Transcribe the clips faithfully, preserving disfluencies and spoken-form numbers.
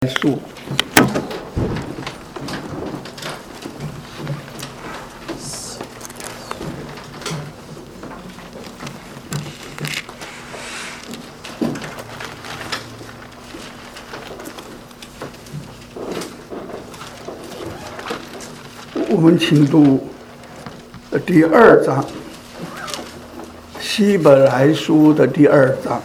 数。我们请读第二章，希伯来书的第二章。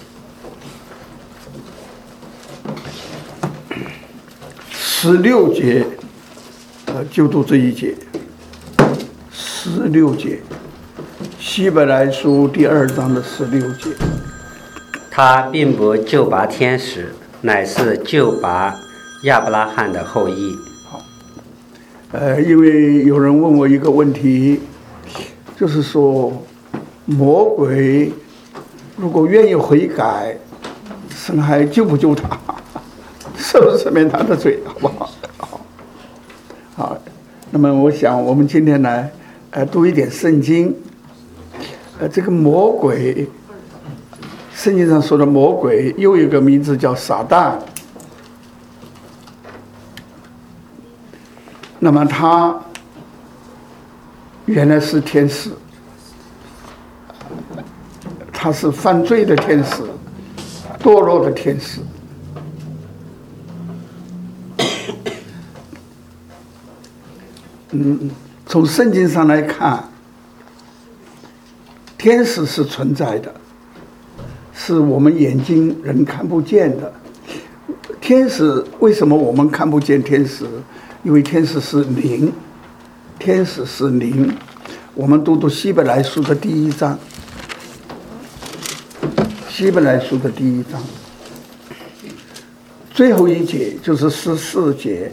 十六节，呃，就读这一节。十六节，希伯来书第二章的十六节。 他并不救拔天使，乃是救拔亚伯拉罕的后裔。 好，呃，因为有人问我一个问题，就是说，魔鬼如果愿意悔改，神还救不救他？是不是免他的罪，好不好？好，好。那么我想，我们今天来，呃，读一点圣经。呃，这个魔鬼，圣经上说的魔鬼，又有一个名字叫撒旦。那么他原来是天使，他是犯罪的天使，堕落的天使。嗯，从圣经上来看，天使是存在的，是我们眼睛人看不见的。天使为什么我们看不见天使？因为天使是灵，天使是灵。我们读读希伯来书的第一章，希伯来书的第一章，最后一节就是十四节。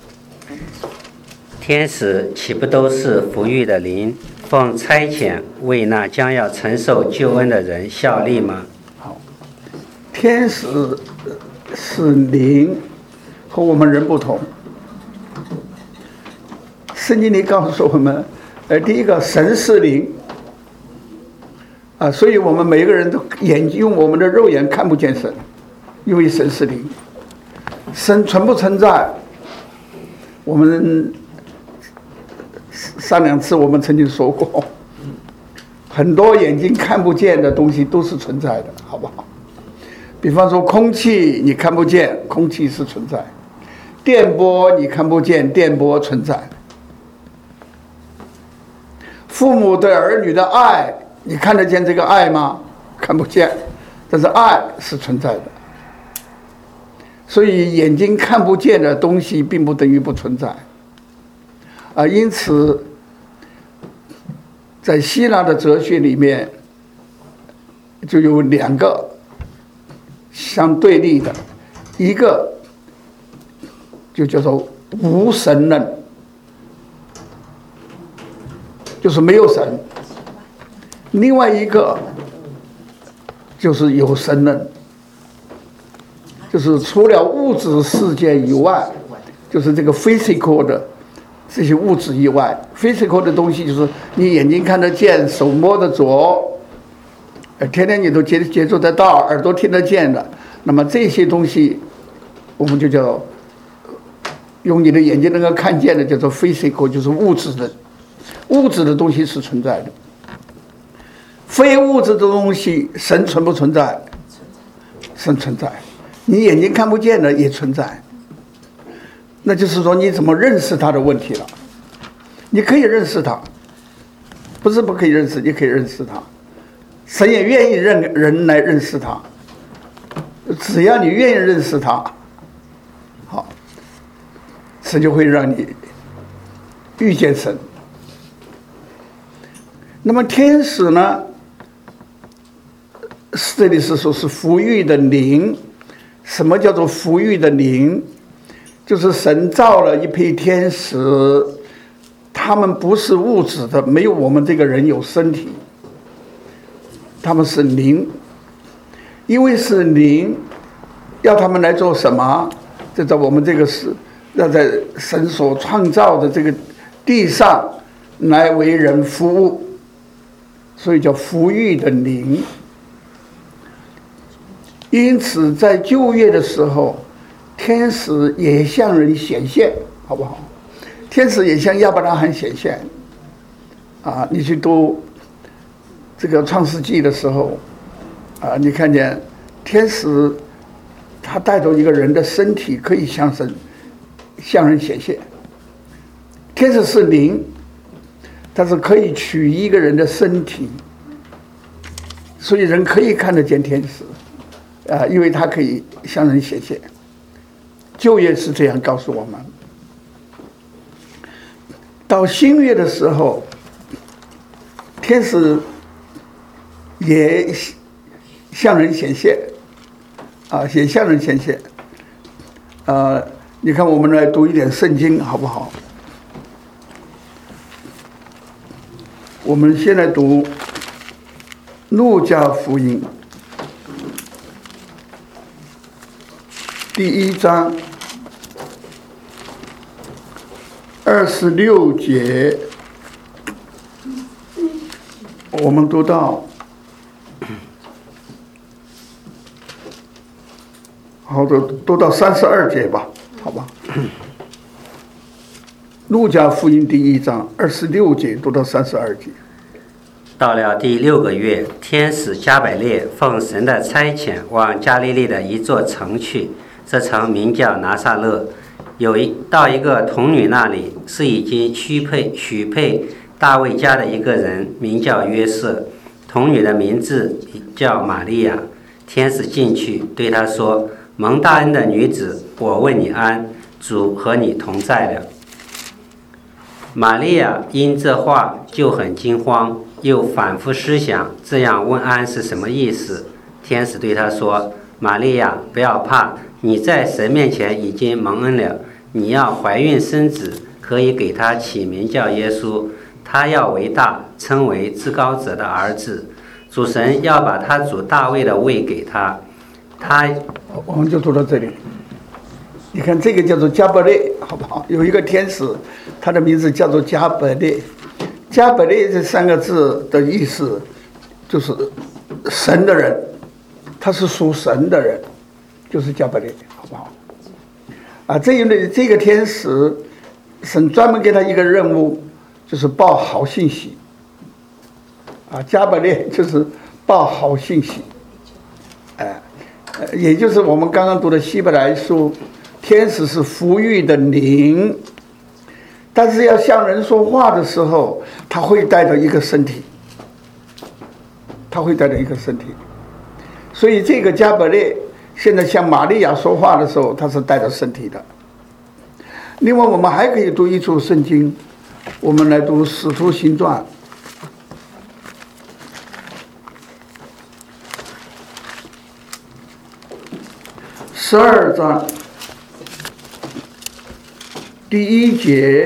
天使岂不都是服役的灵，奉差遣为那将要承受救恩的人效力吗？ 好，天使是灵，和我们人不同。圣经里告诉我们，呃，第一个，神是灵，啊，所以我们每个人都眼睛用我们的肉眼看不见神，因为神是灵。神存不存在？我们上两次我们曾经说过，很多眼睛看不见的东西都是存在的，好不好？比方说空气你看不见，空气是存在；电波你看不见，电波存在；父母对儿女的爱，你看得见这个爱吗？看不见，但是爱是存在的。所以眼睛看不见的东西并不等于不存在。啊，因此，在希腊的哲学里面，就有两个相对立的，一个就叫做无神论，就是没有神；另外一个就是有神论，就是除了物质世界以外，就是这个 physical 的。这些物质以外 ，physical 的东西就是你眼睛看得见、手摸得着，天天你都接接触得到、耳朵听得见的。那么这些东西，我们就叫用你的眼睛能够看见的，叫做 physical， 就是物质的。物质的东西是存在的，非物质的东西，神存不存在？神存在，你眼睛看不见的也存在。那就是说，你怎么认识他的问题了？你可以认识他，不是不可以认识，你可以认识他。神也愿意认人来认识他，只要你愿意认识他，好，神就会让你遇见神。那么天使呢？这里是说是服役的灵。什么叫做服役的灵？就是神造了一批天使，他们不是物质的，没有我们这个人有身体，他们是灵。因为是灵，要他们来做什么？就在我们这个是要在神所创造的这个地上来为人服务，所以叫服役的灵。因此在旧约的时候， 天使也向人显现，好不好？天使也向亚伯拉罕显现。啊，你去读这个创世纪的时候，啊，你看见天使他带着一个人的身体可以向神向人显现。天使是灵，但是可以取一个人的身体，所以人可以看得见天使，啊，因为他可以向人显现。旧约是这样告诉我们。到新约的时候，天使也向人显现，啊，也向人显现。呃，你看，我们来读一点圣经好不好？我们先来读路加福音第一章二十六节，我们读到，好的，读到三十二节吧，好吧。路加福音第一章二十六节读到三十二节。 到了第六个月，天使加百列奉神的差遣往加利利的一座城去，这城名叫拿撒勒。有一到一个童女那里，是已经许配许配大卫家的一个人，名叫约瑟。童女的名字叫玛利亚。天使进去对她说：“蒙大恩的女子，我问你安，主和你同在了。”玛利亚因这话就很惊慌，又反复思想这样问安是什么意思。天使对她说：“玛利亚，不要怕，你在神面前已经蒙恩了。你要怀孕生子，可以给他起名叫耶稣。他要为大，称为至高者的儿子。主神要把他主大卫的位给他。他……” 我们就读到这里。你看，这个叫做加百列，好不好？有一个天使，他的名字叫做加百列。加百列这三个字的意思就是神的人，他是属神的人，就是加百列，好不好？啊，这一类这个天使，神专门给他一个任务，就是报好信息。啊，加百列就是报好信息，哎、呃，也就是我们刚刚读的希伯来书。天使是福育的灵，但是要向人说话的时候，他会带着一个身体，他会带着一个身体。所以这个加百列现在向玛利亚说话的时候，他是带着身体的。另外，我们还可以读一处圣经，我们来读《使徒行传》十二章。第一节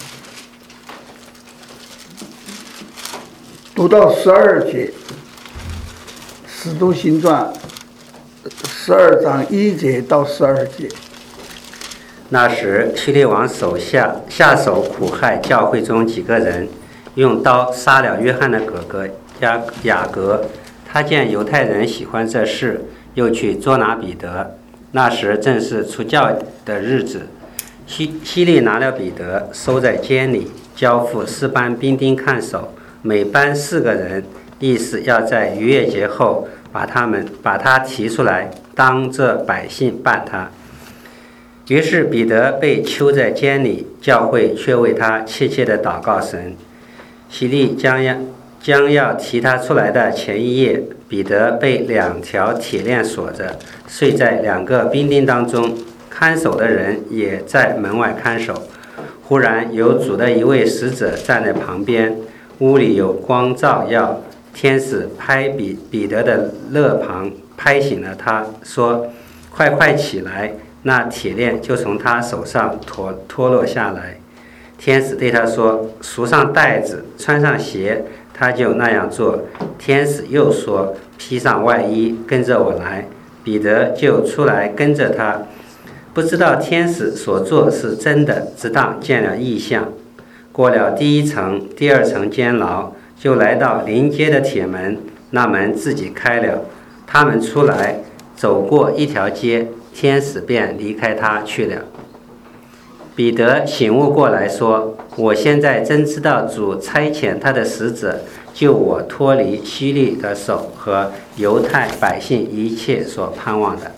读到十二节，《使徒行传》十二章一节到十二节。 那时，希律王手下下手苦害教会中几个人，用刀杀了约翰的哥哥雅雅各。他见犹太人喜欢这事，又去捉拿彼得。那时正是除教的日子。希希律拿了彼得，收在监里，交付四班兵丁看守，每班四个人，意思要在逾越节后把他们把他提出来，当着百姓办他。于是彼得被囚在监里，教会却为他切切地祷告神。希律将要将要提他出来的前一夜，彼得被两条铁链锁着，睡在两个兵丁当中。看守的人也在门外看守。忽然有主的一位使者站在旁边，屋里有光照耀。天使拍彼彼得的肋旁，拍醒了他，说：“快快起来！”那铁链就从他手上脱脱落下来。天使对他说：“束上带子，穿上鞋。”他就那样做。天使又说：“披上外衣，跟着我来。”彼得就出来跟着他。不知道天使所做是真的，直当见了异象。过了第一层、第二层监牢，就来到临街的铁门，那门自己开了。他们出来，走过一条街， 天使便离开他去了。彼得醒悟过来说，我现在真知道主差遣他的使者救我脱离希律的手和犹太百姓一切所盼望的。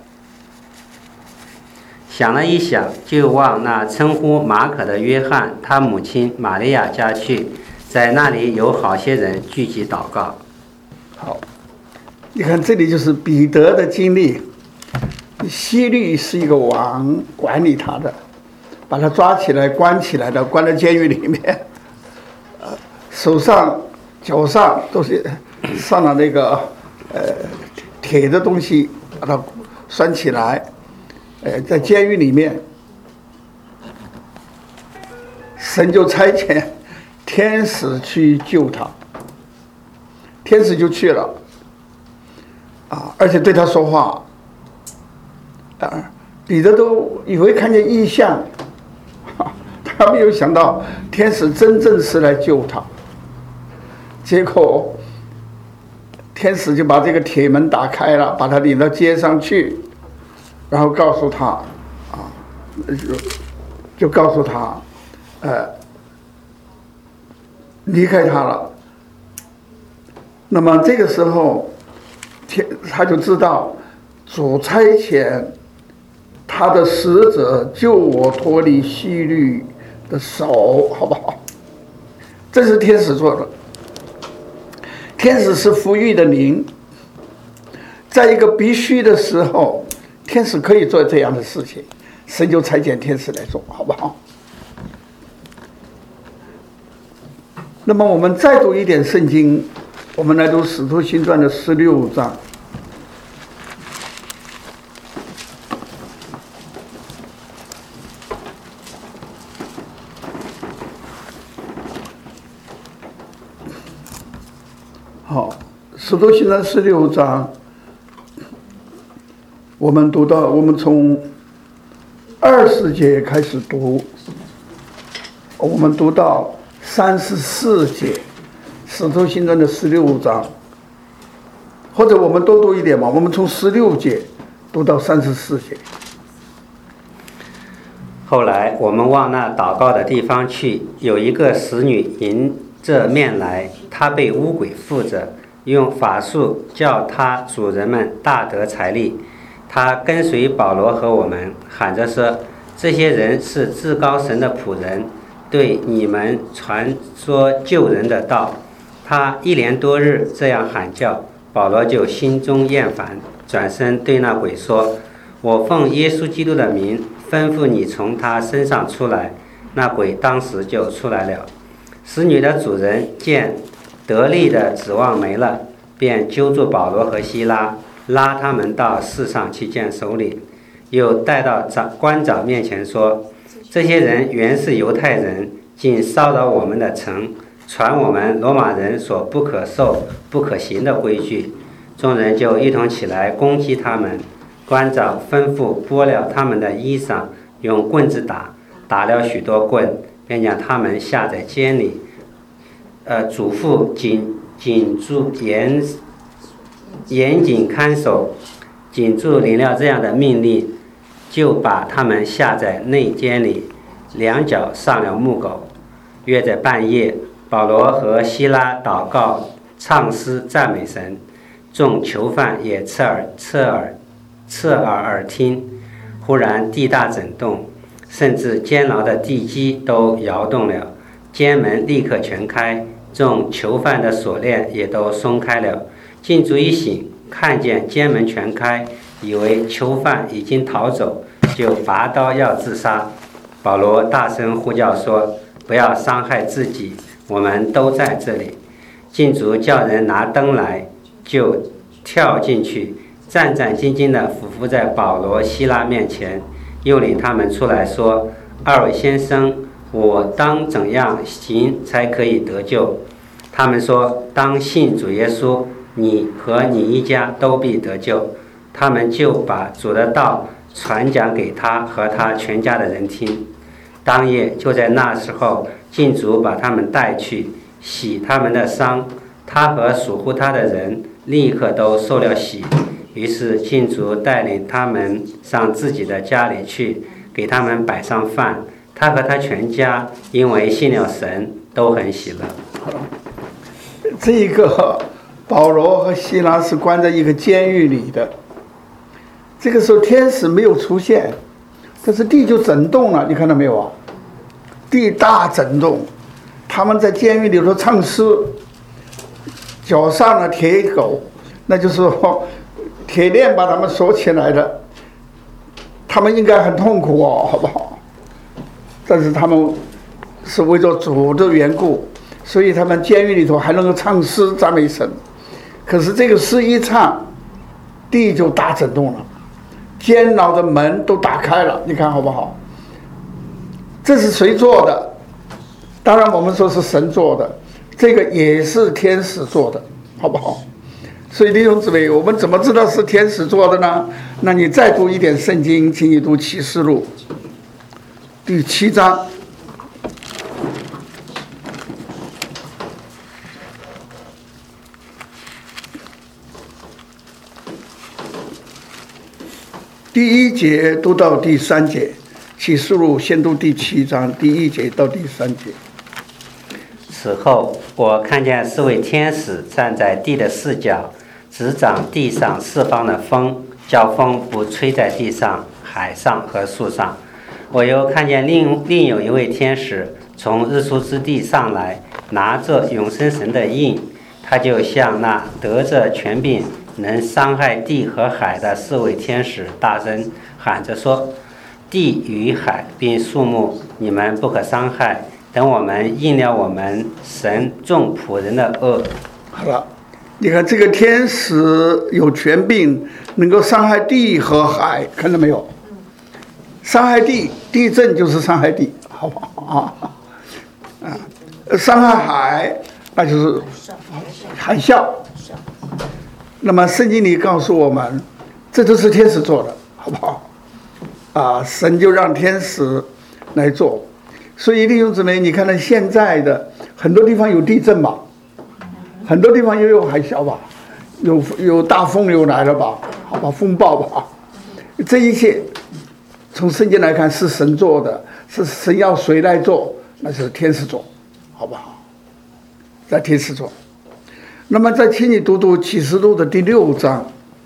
想了一想，就往那称呼马可的约翰他母亲玛利亚家去，在那里有好些人聚集祷告。 好，你看这里就是彼得的经历。希律是一个王管理他的，把他抓起来关起来的，关在监狱里面，呃，手上脚上都是上了那个呃铁的东西，把它拴起来，呃，在监狱里面，神就差遣天使去救他，天使就去了，啊，而且对他说话。啊，彼得都以为看见异象，他没有想到天使真正是来救他。结果天使就把这个铁门打开了，把他领到街上去，然后告诉他，啊，就就告诉他，呃，离开他了。那么这个时候，天他就知道主差遣他的使者救我脱离希律的手，好不好？这是天使做的。天使是抚育的灵，在一个必须的时候，天使可以做这样的事情，神就差遣天使来做，好不好？那么我们再读一点圣经，我们来读《使徒行传》的十六章。好，《使徒行传》十六章，我们读到，我们从二十节开始读，我们读到三十四节，《使徒行传》的十六章，或者我们多读一点嘛，我们从十六节读到三十四节。 后来我们往那祷告的地方去，有一个使女迎着面来，她被污鬼附着，用法术叫她主人们大得财力。她跟随保罗和我们，喊着说，这些人是至高神的仆人，对你们传说救人的道。她一连多日这样喊叫，保罗就心中厌烦，转身对那鬼说，我奉耶稣基督的名吩咐你从他身上出来。那鬼当时就出来了。使女的主人见得力的指望没了，便揪住保罗和希拉，拉他们到市上去见首领，又带到长官长面前说，这些人原是犹太人，竟骚扰我们的城，传我们罗马人所不可受不可行的规矩。众人就一同起来攻击他们。官长吩咐剥了他们的衣裳，用棍子打，打了许多棍，便将他们下在监里。呃，嘱咐紧紧住严严谨看守，紧住领了这样的命令，就把他们下在内监里，两脚上了木狗。约在半夜，保罗和希拉祷告唱诗赞美神，众囚犯也侧耳侧耳侧耳耳听。忽然地大震动，甚至监牢的地基都摇动了，监门立刻全开，众囚犯的锁链也都松开了。禁足一醒，看见监门全开，以为囚犯已经逃走，就拔刀要自杀。保罗大声呼叫说，不要伤害自己，我们都在这里。禁足叫人拿灯来，就跳进去，战战兢兢地俯伏在保罗希拉面前，又领他们出来说，二位先生，我当怎样行才可以得救？他们说，当信主耶稣，你和你一家都必得救。他们就把主的道传讲给他和他全家的人听。当夜就在那时候，禁足把他们带去洗他们的伤，他和属乎他的人立刻都受了洗。 于是禁足带领他们上自己的家里去，给他们摆上饭。他和他全家因为信了神，都很喜乐。 这一个保罗和希拉是关在一个监狱里的，这个时候天使没有出现，但是地就震动了，你看到没有啊？地大震动，他们在监狱里头唱诗，脚上了铁狗，那就是说铁链把他们锁起来的，他们应该很痛苦哦，好不好？但是他们是为着主的缘故，所以他们监狱里头还能够唱诗赞美神。可是这个诗一唱，地就大震动了，监牢的门都打开了，你看好不好？这是谁做的？当然我们说是神做的，这个也是天使做的，好不好？所以弟兄姊妹，我们怎么知道是天使做的呢？那你再读一点圣经，请你读启示录第七章。第一节读到第三节，启示录先读第七章第一节到第三节。 此后，我看见四位天使站在地的四角，执掌地上四方的风，叫风不吹在地上、海上和树上。我又看见另另有一位天使从日出之地上来，拿着永生神的印，他就向那得着权柄能伤害地和海的四位天使大声喊着说：地与海并树木，你们不可伤害，等我们应了我们神众仆人的恶。 好了，你看这个天使有权柄，能够伤害地和海，看到没有？伤害地，地震就是伤害地，好不好啊？啊，伤害海，那就是海啸。那么圣经里告诉我们，这都是天使做的，好不好？啊，神就让天使来做。所以弟兄姊妹，你看到现在的很多地方有地震吧，很多地方也有海啸吧，有有大风流来了吧，好吧，风暴吧，这一切从圣经来看是神做的，是神要谁来做？那是天使做，好不好？在天使做。那么再请你读读启示录的第六章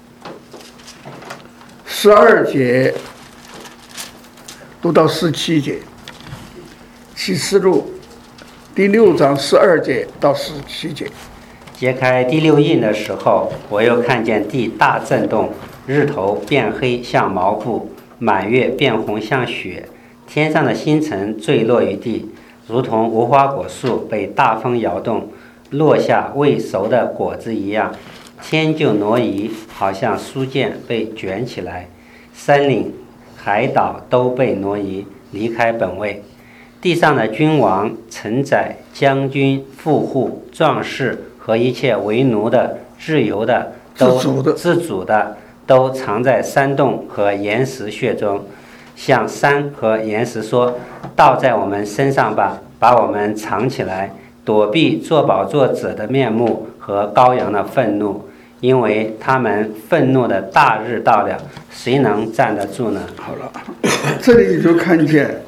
十二节读到十七节。启示录第六章十二节到十七节。 揭开第六印的时候，我又看见地大震动，日头变黑像毛布，满月变红像雪，天上的星辰坠落于地，如同无花果树被大风摇动，落下未熟的果子一样。天就挪移，好像书卷被卷起来，山岭海岛都被挪移，离开本位。地上的君王、臣宰、将军、富户、壮士和一切为奴的、自由的、都自主的、 自主的，都藏在山洞和岩石穴中，向山和岩石说：倒在我们身上吧，把我们藏起来，躲避坐宝座者的面目和羔羊的愤怒，因为他们愤怒的大日到了，谁能站得住呢？ 好了，这里你就看见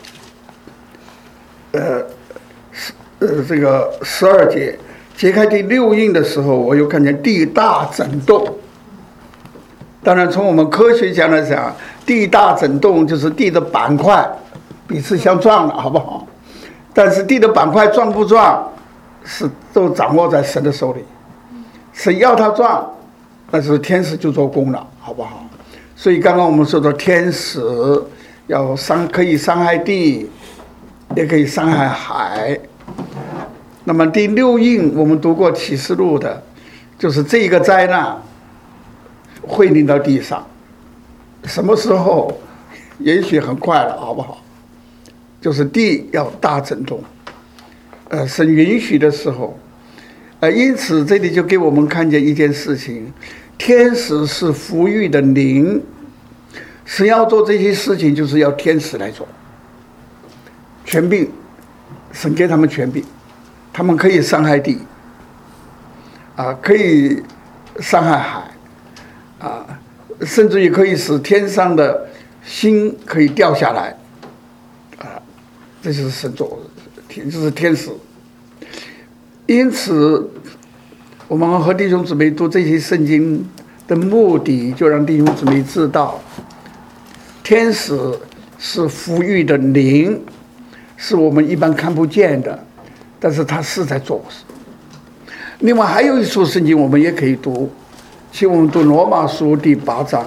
呃，呃，这个十二节揭开第六印的时候，我又看见地大震动。当然，从我们科学家来讲，地大震动就是地的板块彼此相撞了，好不好？但是地的板块撞不撞，是都掌握在神的手里。神要它撞，那就是天使就做工了，好不好？所以刚刚我们说的天使要伤，可以伤害地，也可以伤害海。那么第六印我们读过启示录的，就是这个灾难会临到地上，什么时候？也许很快了，好不好？就是地要大震动，呃，神允许的时候，呃，因此这里就给我们看见一件事情：天使是服役的灵，神要做这些事情，就是要天使来做。权柄，神给他们权柄，他们可以伤害地，啊，可以伤害海， 啊，甚至于可以使天上的星可以掉下来，啊，这就是神做，这是天使。因此，我们和弟兄姊妹读这些圣经的目的，就让弟兄姊妹知道，天使是富裕的灵，是我们一般看不见的，但是他是在做事。另外还有一处圣经我们也可以读，请我们读罗马书第八章。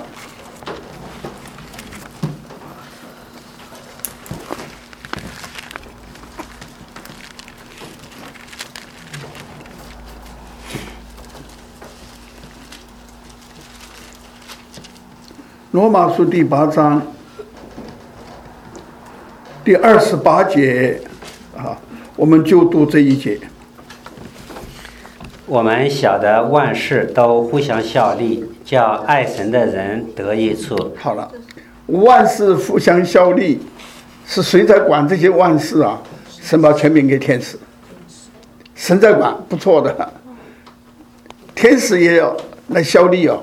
罗马书第八章第二十八节啊，我们就读这一节。 我们晓得万事都互相效力，叫爱神的人得益处。 好了，万事互相效力，是谁在管这些万事啊？神把权柄给天使，神在管，不错的。天使也要来效力哦。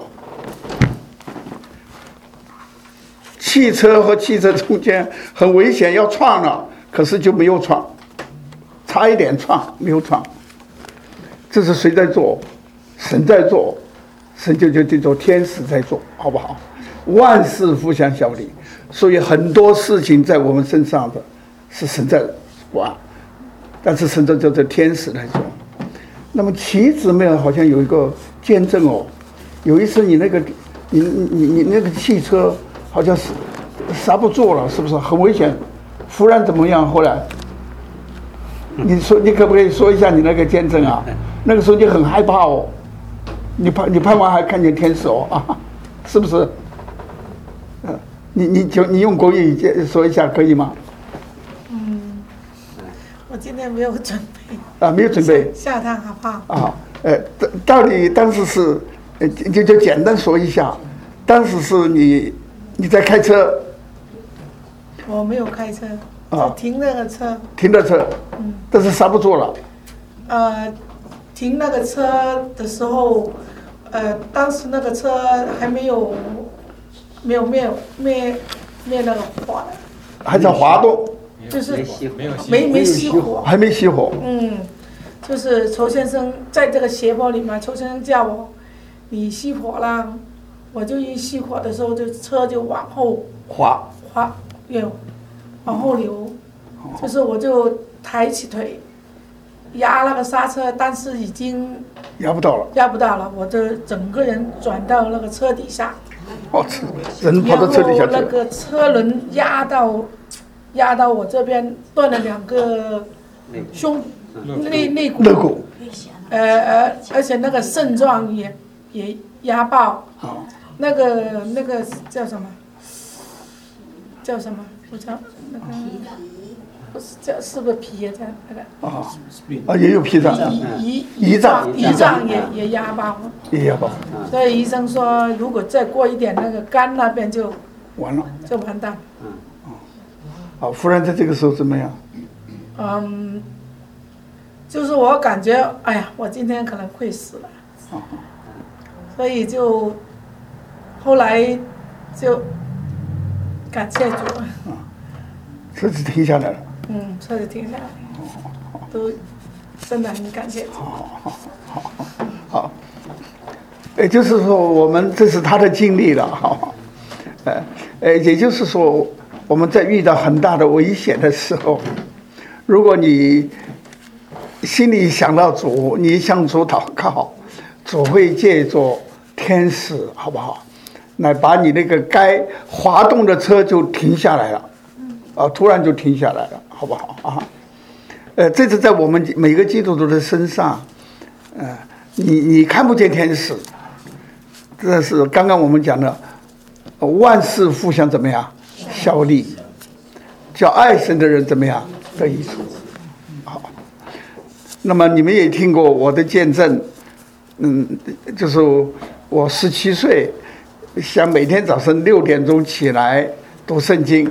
汽车和汽车中间很危险，要撞了，可是就没有撞，差一点撞，没有撞。这是谁在做？神在做，神就就这种天使在做，好不好？万事互相效力，所以很多事情在我们身上的是神在管，但是神在叫这天使来做。那么妻子们好像有一个见证哦，有一次你那个你你你那个汽车好像是刹不住了，是不是很危险？忽然怎么样？后来你说你可不可以说一下你那个见证啊？那个时候你很害怕哦，你盼你盼望还看见天使哦啊，是不是？嗯，你你就你用国语说一下可以吗？ 嗯，我今天没有准备啊，没有准备。 下趟好不好？ 啊，呃，到底当时是，呃，就就简单说一下，当时是你你在开车。 我没有开车， 啊， 停那个车。 停的车， 嗯， 但是刹不住了。 呃，停那个车的时候，呃，当时那个车还没有没有灭灭灭那个火， 还在滑动， 就是没有没没熄火， 还没熄火。 嗯，就是邱先生在这个斜坡里面，邱先生叫我，你熄火了，我就一熄火的时候，就车就往后滑滑流，往后流，就是我就抬起腿压那个刹车，但是已经压不到了， 压不到了，我就整个人转到那个车底下， 哦，人跑到车底下去了。 然后那个车轮压到压到我这边断了两个胸肋肋骨， 肋骨， 呃呃，而且那个肾脏也也压爆，那个那个叫什么？叫什么？我叫那个，不是叫是不是脾呀？叫那个啊啊，也有脾脏， 胰胰脏胰脏也也压爆了， 也压爆， 所以医生说，如果再过一点，那个肝那边就完了， 就完蛋。 好，忽然在这个时候怎么样？ 嗯，就是我感觉，哎呀，我今天可能会死了，所以就后来就感谢主了。 车子停下来了。 嗯，车子停下来，都真的很感谢主。 好好好好，也就是说，我们这是他的经历了，哈，呃呃，也就是说，我们在遇到很大的危险的时候，如果你心里想到主，你向主祷告，主会借着天使，好不好？来把你那个该滑动的车就停下来了，啊，突然就停下来了，好不好啊？呃，这是在我们每个基督徒的身上，呃，你你看不见天使，这是刚刚我们讲的，万事互相怎么样效力，叫爱神的人怎么样得益处。好，那么你们也听过我的见证，嗯，就是我十七岁。想每天早上六点钟起来读圣经，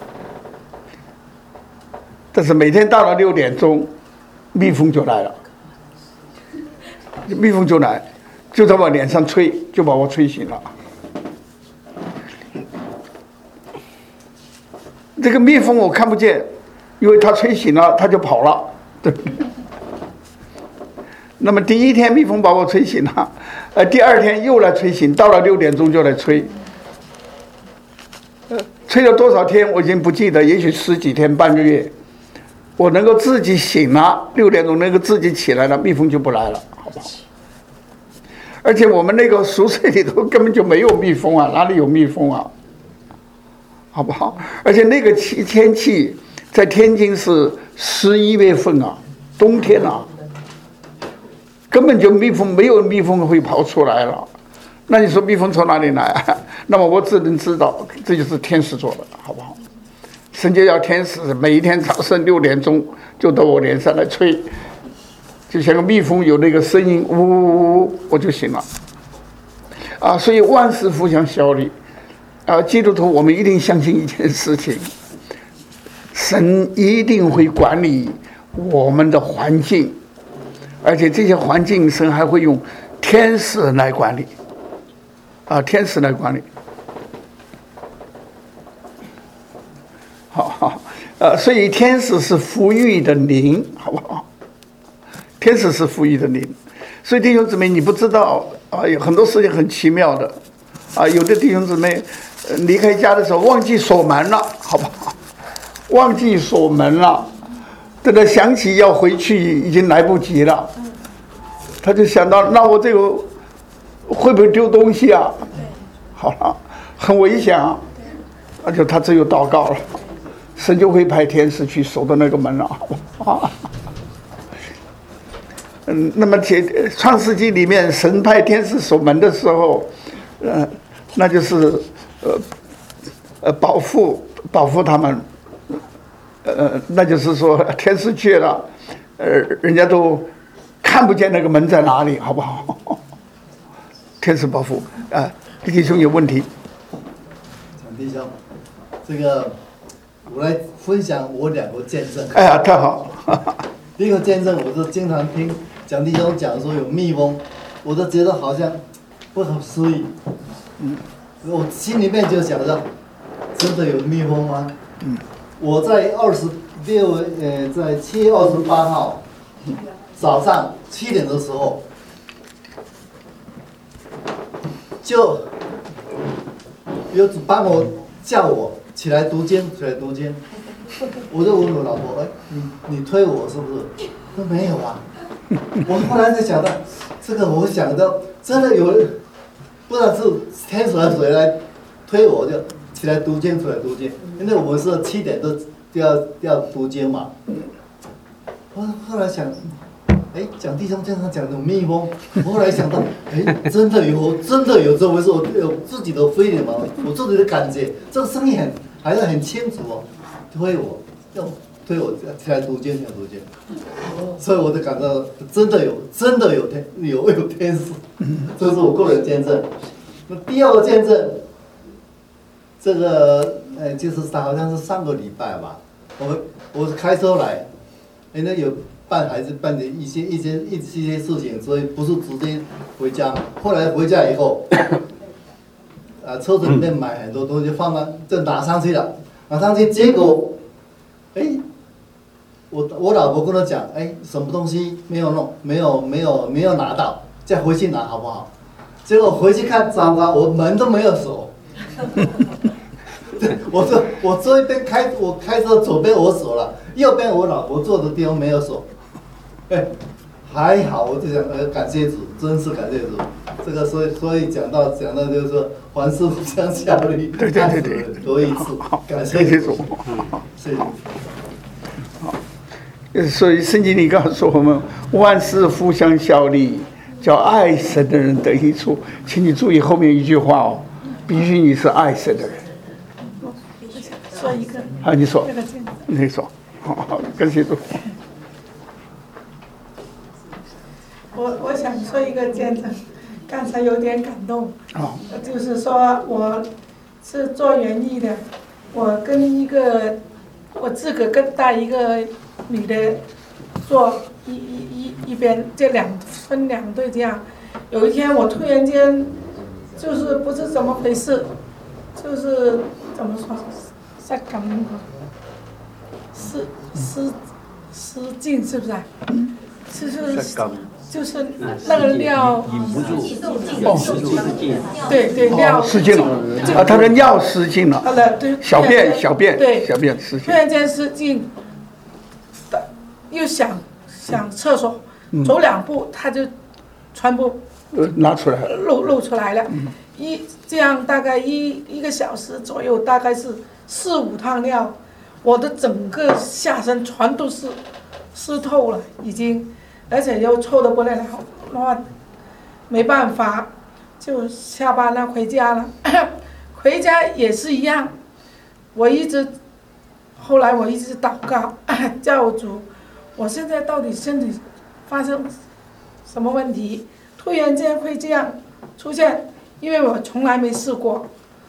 但是每天到了六点钟，蜜蜂就来了，蜜蜂就来，就在我脸上吹，就把我吹醒了。 这个蜜蜂我看不见，因为它吹醒了，它就跑了，对。那么第一天蜜蜂把我吹醒了，呃，第二天又来吹醒，到了六点钟就来吹，呃，吹了多少天我已经不记得，也许十几天、半个月，我能够自己醒了，六点钟能够自己起来了，蜜蜂就不来了，好不好？而且我们那个宿舍里头根本就没有蜜蜂啊，哪里有蜜蜂啊？好不好？而且那个气天气在天津是十一月份啊，冬天啊。根本就蜜蜂没有蜜蜂会跑出来了，那你说蜜蜂从哪里来啊？那么我只能知道这就是天使做的，好不好？神就要天使每一天早上六点钟就到我脸上来吹，就像个蜜蜂有那个声音，呜呜呜，我就醒了。啊，所以万事互相效力。啊，基督徒我们一定相信一件事情，神一定会管理我们的环境。而且这些环境，神还会用天使来管理，啊，天使来管理。好好，呃，所以天使是富裕的灵，好不好？天使是富裕的灵，所以弟兄姊妹，你不知道啊，有很多事情很奇妙的，啊，有的弟兄姊妹离开家的时候忘记锁门了，好不好？忘记锁门了。等他想起要回去，已经来不及了。他就想到，那我这个会不会丢东西啊？好了，很危险啊！那就他只有祷告了，神就会派天使去守的那个门了。啊，嗯，那么《创世纪》里面，神派天使守门的时候，呃，那就是呃呃保护保护他们。呃，那就是说天使去了，呃，人家都看不见那个门在哪里，好不好？天使保护啊，弟兄有问题？ 蒋弟兄，这个我来分享我两个见证。 哎呀，太好！ 第一个见证，我是经常听蒋弟兄讲说有蜜蜂，我都觉得好像不可思议。嗯，我心里面就想着，真的有蜜蜂吗？嗯。我在二十六呃，在七月二十八号早上七点的时候，就有帮我叫我起来读经，起来读经。我就问我老婆，哎，你你推我是不是？说没有啊。我后来才想到，这个我想到真的有，不知道是天使还是谁来推我就。起来读经，出来读经，因为我们是七点都要要读经嘛。我后来想，哎，蒋弟兄经常讲的蜜蜂，我后来想到，哎，真的有，真的有这回事，我有自己的非礼嘛，我自己的感觉，这个声音很还是很清楚哦，推我，要推我起来读经，要读经，所以我就感到真的有，真的有天有有天使，这是我个人见证。那第二个见证。这个呃，就是好像是上个礼拜吧，我我是开车来，因为有办还是办的一些一些一一些事情，所以不是直接回家。后来回家以后，啊，车子里面买很多东西放了，就拿上去了，拿上去结果，哎，我我老婆跟我讲，哎，什么东西没有弄，没有没有没有拿到，再回去拿好不好？结果回去看，糟糕，我门都没有锁。我这我这一边开我开车左边我锁了，右边我老婆坐的地方没有锁，哎，还好，我就想呃感谢主，真是感谢主。这个所以所以讲到讲到就是说凡事互相效力， 对对对对， 多一次，感谢主，谢谢。 好，所以圣经里告诉我们，万事互相效力，叫爱神的人得益处。请你注意后面一句话哦。必须你是爱神的人。 说一个。 啊，你说。你说。好好，感谢主。 我我想说一个见证，刚才有点感动。 哦。 就是说我是做园艺的，我跟一个我自个跟带一个女的做一一一一边这两分两队这样。有一天我突然间。就是不知怎么回事，就是怎么说，在感失失失禁是不是？嗯，就是就是那个尿忍不住， 对对尿失禁了啊，他的尿失禁了， 他的对小便小便对小便失禁突，然间失禁，又想想厕所，走两步他就全部呃拿出来了， 露露出来了，一这样大概一一个小时左右，大概是四五趟尿，我的整个下身全都是湿透了，已经，而且又臭得不得了，那没办法，就下班了回家了，回家也是一样，我一直，后来我一直祷告，教主，我现在到底身体发生什么问题？突然间会这样出现，因为我从来没试过。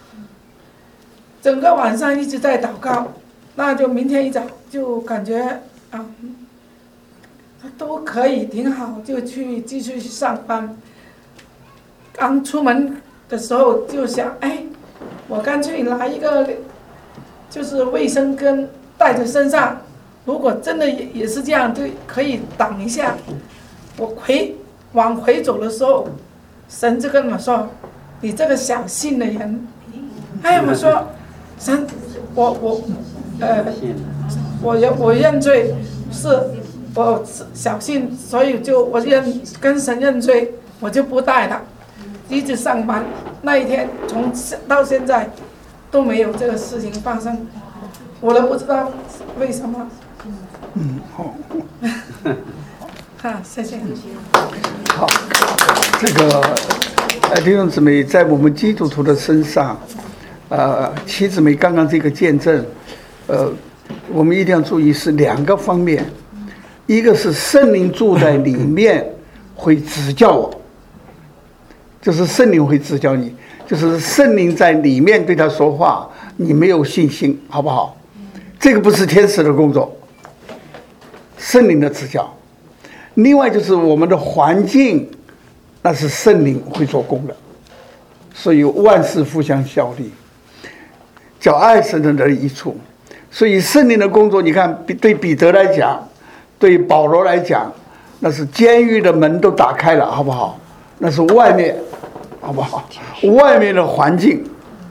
整个晚上一直在祷告，那就明天一早就感觉啊，都可以挺好，就去继续去上班。刚出门的时候就想，哎，我干脆拿一个就是卫生巾带在身上，如果真的也也是这样，就可以挡一下。我回往回走的时候，神就跟我说：“你这个小信的人。”哎，我说，神，我我，呃，我认我认罪，是我小信，所以就我认跟神认罪，我就不带了，一直上班。那一天从到现在都没有这个事情发生，我都不知道为什么。 嗯，好。 好，谢谢。 好，这个呃，弟兄姊妹，在我们基督徒的身上，呃，妻姊妹刚刚这个见证，呃，我们一定要注意是两个方面，一个是圣灵住在里面会指教我，就是圣灵会指教你，就是圣灵在里面对他说话，你没有信心，好不好？这个不是天使的工作，圣灵的指教。另外就是我们的环境，那是圣灵会做工的，所以万事互相效力，叫爱神的人益处。所以圣灵的工作，你看对彼得来讲，对保罗来讲，那是监狱的门都打开了，好不好？那是外面，好不好？外面的环境，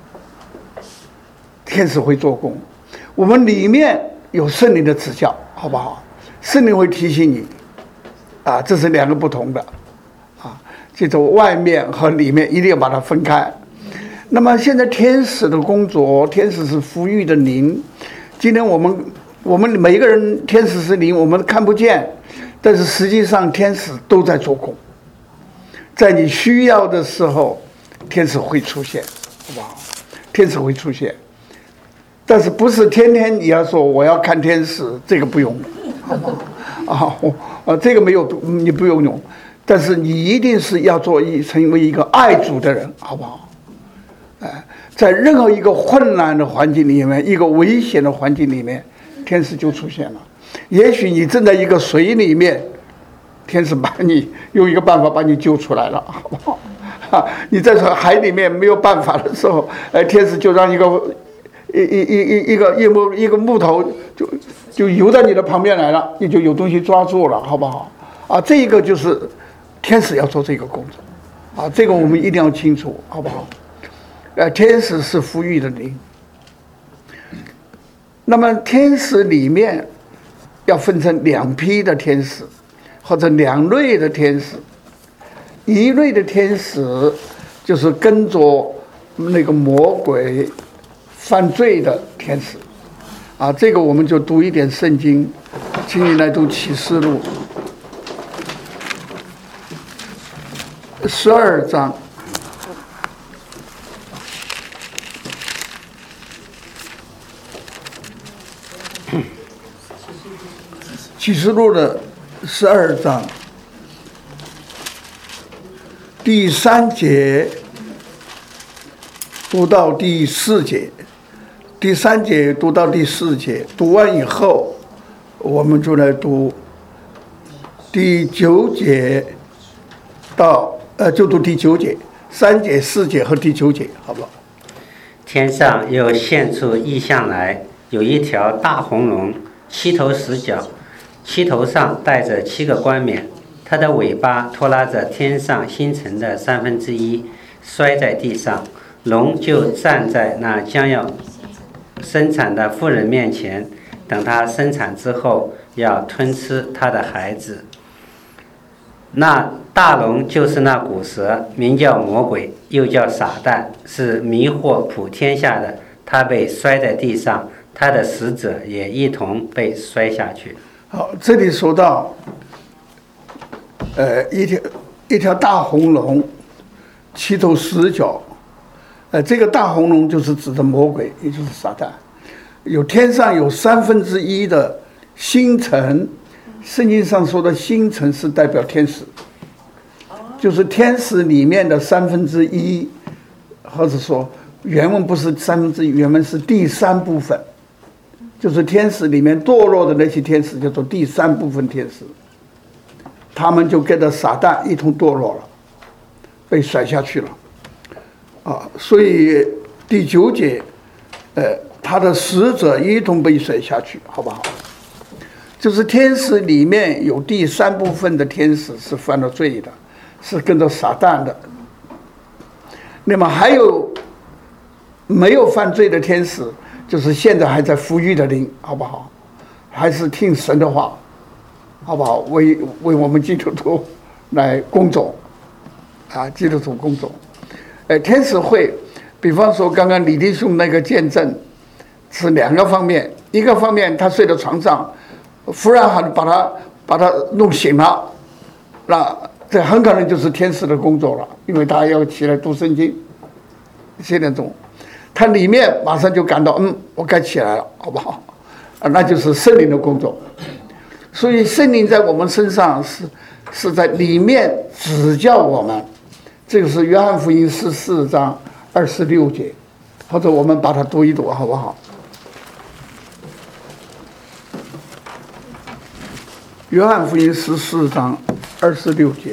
天使会做工，我们里面有圣灵的指教，好不好？圣灵会提醒你。啊，这是两个不同的，啊，这种外面和里面一定要把它分开。那么现在天使的工作，天使是抚育的灵。今天我们我们每一个人，天使是灵，我们看不见，但是实际上天使都在做工。在你需要的时候，天使会出现，好不好？天使会出现，但是不是天天你要说我要看天使，这个不用，好不好？啊，我啊，这个没有，你不用用，但是你一定是要做一成为一个爱主的人，好不好？哎，在任何一个混乱的环境里面，一个危险的环境里面，天使就出现了。也许你正在一个水里面，天使把你用一个办法把你救出来了，好不好？啊，你在海里面没有办法的时候，哎，天使就让一个一一一一一个一木一个木头就。就游到你的旁边来了，你就有东西抓住了，好不好？啊，这个就是天使要做这个工作，啊，这个我们一定要清楚，好不好？呃，天使是抚育的灵。那么天使里面要分成两批的天使，或者两类的天使。一类的天使就是跟着那个魔鬼犯罪的天使。啊，这个我们就读一点圣经，请你来读启示录十二章。启示录的十二章第三节读到第四节。第三节读到第四节，读完以后，我们就来读第九节到呃，就读第九节、三节、四节和第九节，好不好？ 天上又现出异象来，有一条大红龙， 七头十角，七头上带着七个冠冕，它的尾巴拖拉着天上星辰的三分之一，摔在地上。龙就站在那将要生产的妇人面前，等她生产之后，要吞吃她的孩子。那大龙就是那古蛇，名叫魔鬼，又叫撒旦，是迷惑普天下的。他被摔在地上，他的使者也一同被摔下去。 好，这里说到，呃，一条一条大红龙，七头十角，呃，这个大红龙就是指的魔鬼，也就是撒旦。有天上有三分之一的星辰，圣经上说的星辰是代表天使，就是天使里面的三分之一，或者说原文不是三分之一，原文是第三部分，就是天使里面堕落的那些天使叫做第三部分天使，他们就跟着撒旦一同堕落了，被甩下去了啊！所以第九节，呃，他的使者一同被甩下去，好不好？就是天使里面有第三部分的天使是犯了罪的，是跟着撒旦的。那么还有没有犯罪的天使，就是现在还在服役的灵，好不好？还是听神的话，好不好？为为我们基督徒来工作，啊，基督徒工作。呃，天使会，比方说刚刚李弟兄那个见证，是两个方面，一个方面他睡在床上，忽然还把他把他弄醒了，那这很可能就是天使的工作了，因为他要起来读圣经，七点钟，他里面马上就感到，嗯，我该起来了，好不好？啊，那就是圣灵的工作。所以圣灵在我们身上是是在里面指教我们，这个是约翰福音十四章二十六节，或者我们把它读一读，好不好？约翰福音十四章二十六节。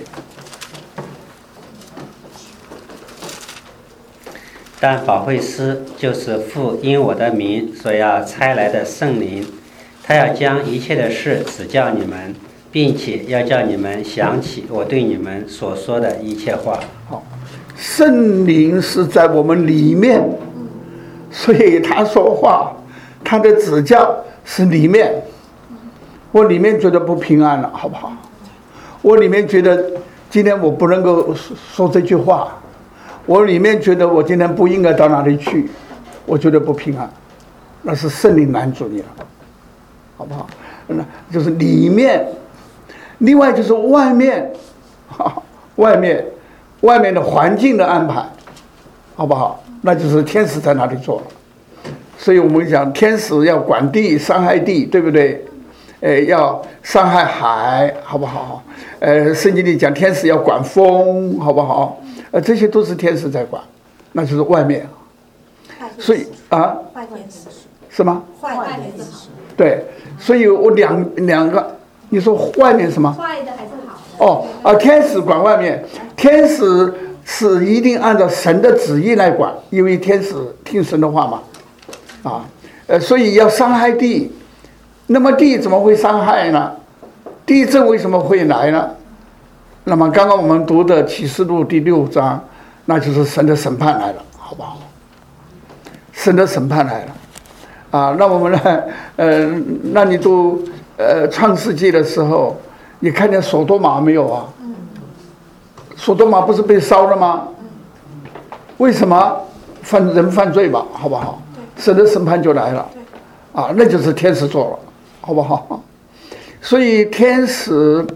但保惠师就是父因我的名所要差来的圣灵，他要将一切的事指教你们，并且要叫你们想起我对你们所说的一切话。 好，圣灵是在我们里面，所以他说话，他的指教是里面。我里面觉得不平安了，好不好？我里面觉得今天我不能够说这句话，我里面觉得我今天不应该到哪里去，我觉得不平安，那是圣灵拦住你了，好不好？那就是里面，另外就是外面，外面，外面的环境的安排，好不好？那就是天使在哪里做了。所以我们讲天使要管地，伤害地，对不对？呃，要伤害海，好不好？呃，圣经里讲天使要管风，好不好？呃，这些都是天使在管，那就是外面。所以啊， 坏天使是吗？ 坏天使， 对，所以我两两个，你说外面什么？ 坏的还是好的？ 哦，啊，天使管外面，天使是一定按照神的旨意来管，因为天使听神的话嘛，啊，呃，所以要伤害地。那么地怎么会伤害呢？地震为什么会来呢？那么刚刚我们读的启示录第六章，那就是神的审判来了，好不好？神的审判来了，啊，那我们呢？呃，那你读呃创世纪的时候，你看见索多玛没有啊？索多玛不是被烧了吗？为什么？犯人犯罪吧，好不好？神的审判就来了，啊，那就是天使做了。好不好？所以天使，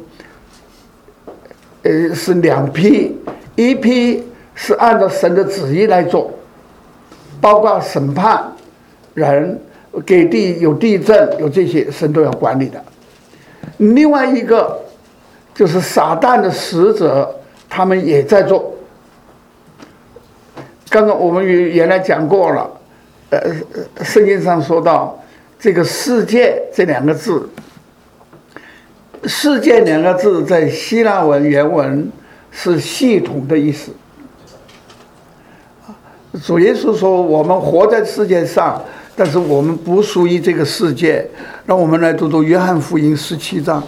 呃，是两批，一批是按照神的旨意来做，包括审判人，给地有地震有这些，神都要管理的。另外一个就是撒旦的使者，他们也在做。刚刚我们原来讲过了，呃，圣经上说到。这个世界这两个字，世界两个字在希腊文原文是系统的意思。主耶稣说我们活在世界上， 但是我们不属于这个世界。让我们来读读约翰福音十七章。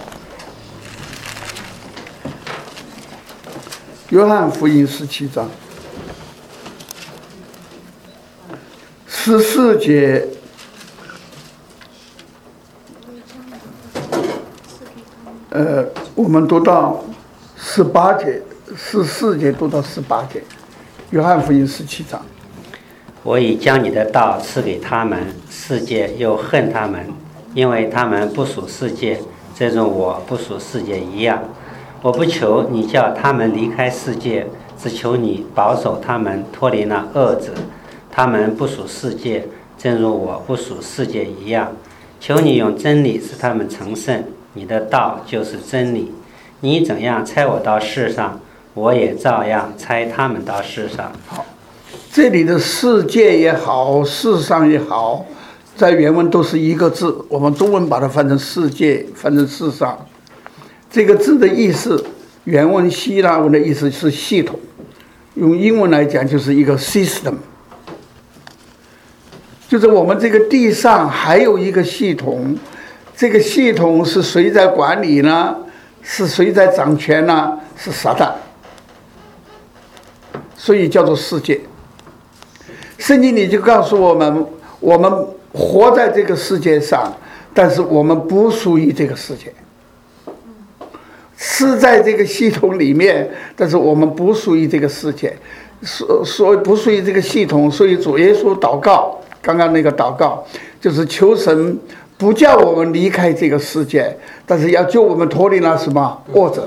约翰福音十七章十四节，呃，我们读到十八节，十四节读到十八节。约翰福音十七章。 我已将你的道赐给他们，世界又恨他们，因为他们不属世界，正如我不属世界一样。我不求你叫他们离开世界，只求你保守他们脱离那恶者。他们不属世界，正如我不属世界一样。求你用真理使他们成圣，你的道就是真理。你怎样差我到世上，我也照样差他们到世上。 好，这里的世界也好，世上也好，在原文都是一个字，我们中文把它翻成世界，翻成世上。这个字的意思，原文希腊文的意思是系统，用英文来讲就是一个 system， 就是我们这个地上还有一个系统，这个系统是谁在管理呢？是谁在掌权呢？是撒旦，所以叫做世界。圣经里就告诉我们，我们活在这个世界上，但是我们不属于这个世界，是在这个系统里面，但是我们不属于这个世界，所所以不属于这个系统。所以主耶稣祷告，刚刚那个祷告就是求神不叫我们离开这个世界，但是要救我们脱离了什么恶者。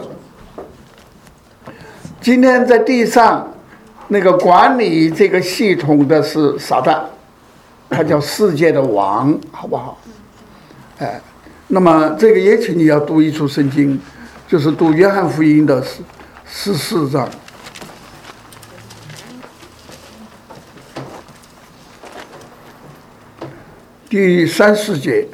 今天在地上那个管理这个系统的是撒旦，他叫世界的王，好不好？哎，那么这个也请你要读一处圣经，就是读约翰福音的十十四章。第三四节，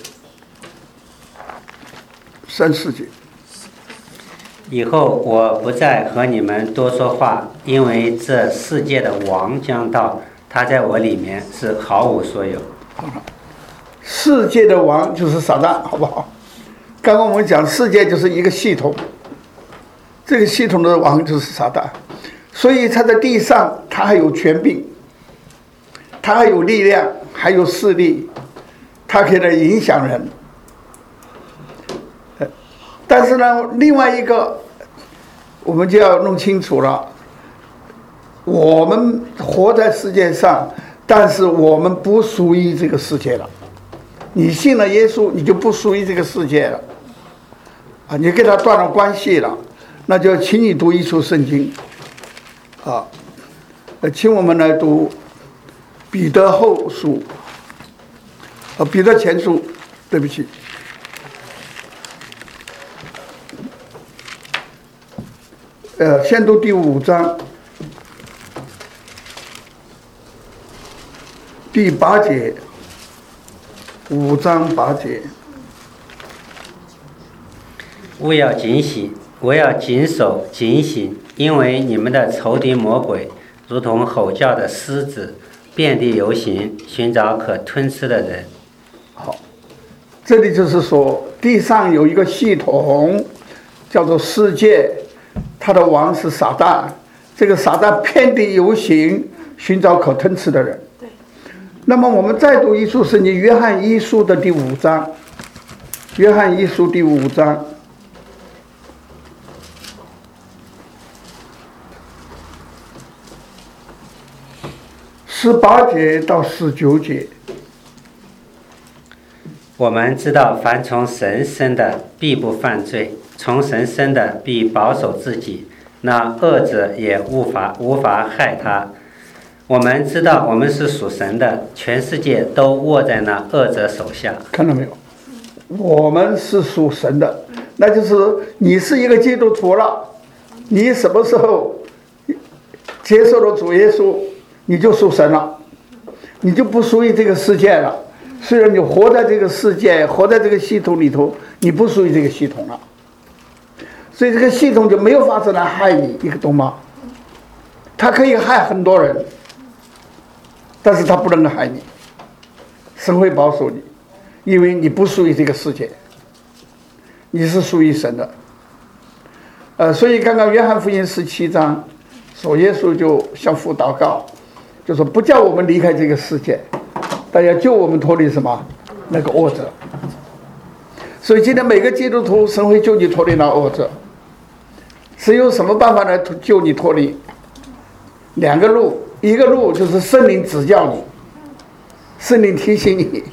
三四节。 以后我不再和你们多说话，因为这世界的王将到，他在我里面是毫无所有。 好了，世界的王就是撒旦，好不好？刚刚我们讲世界就是一个系统，这个系统的王就是撒旦，所以他在地上他还有权柄，他还有力量，还有势力，他可以来影响人。但是呢，另外一个我们就要弄清楚了，我们活在世界上，但是我们不属于这个世界了。你信了耶稣，你就不属于这个世界了啊！你跟他断了关系了，那就请你读一处圣经啊，呃，请我们来读彼得后书啊，彼得前书，对不起。呃，先读第五章第八节，五章八节。 勿要警醒，我要谨守警醒，因为你们的仇敌魔鬼如同吼叫的狮子，遍地游行，寻找可吞吃的人。 好，这里就是说，地上有一个系统叫做世界，他的王是撒旦，这个撒旦遍地游行，寻找可吞吃的人。 对。 那么我们再读一处圣经，约翰一书的第五章，约翰一书第五章。十八节到十九节。 我们知道，凡从神生的，必不犯罪；从神生的，必保守自己。那恶者也无法无法害他。我们知道，我们是属神的，全世界都握在那恶者手下。 看到没有？我们是属神的，那就是你是一个基督徒了，你什么时候接受了主耶稣，你就属神了，你就不属于这个世界了。虽然你活在这个世界，活在这个系统里头，你不属于这个系统了，所以这个系统就没有法子来害你，你懂吗？它可以害很多人，但是它不能害你。 神会保守你，因为你不属于这个世界，你是属于神的。呃，所以刚刚约翰福音十七章，主耶稣就向父祷告，就说不叫我们离开这个世界，但要救我们脱离什么？那个恶者。所以今天每个基督徒，神会救你脱离那恶者。是用什么办法来救你脱离？两个路，一个路就是圣灵指教你，圣灵提醒你。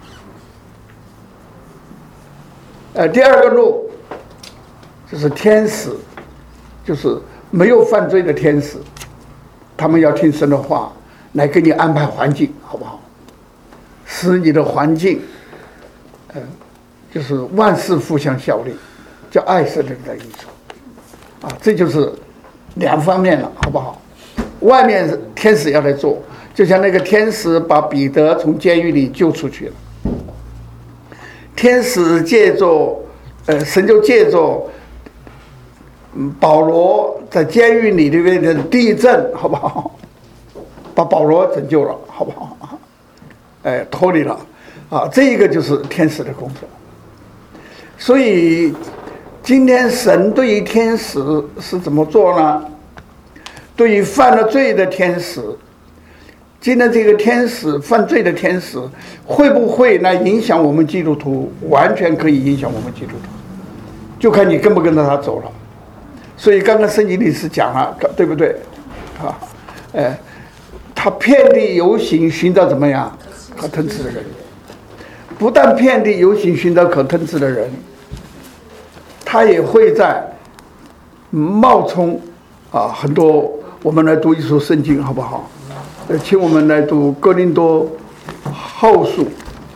呃，第二个路就是天使，就是没有犯罪的天使，他们要听神的话，来给你安排环境，好不好？使你的环境，呃，就是万事互相效力，叫爱神人的益处。啊，这就是两方面了，好不好？外面天使要来做，就像那个天使把彼得从监狱里救出去了。天使借着，呃，神就借着，嗯，保罗在监狱里面的地震，好不好？把保罗拯救了，好不好？哎，脱离了，啊，这一个就是天使的工作。所以。今天神对于天使是怎么做呢？对于犯了罪的天使，今天这个天使犯罪的天使会不会来影响我们基督徒？完全可以影响我们基督徒，就看你跟不跟着他走了。所以刚刚圣经里是讲了，对不对？啊，哎，他遍地游行，寻找怎么样可吞吃的人。不但遍地游行寻找可吞吃的人，他也会在冒充啊很多。我们来读一首圣经好不好？呃，请我们来读哥林多后书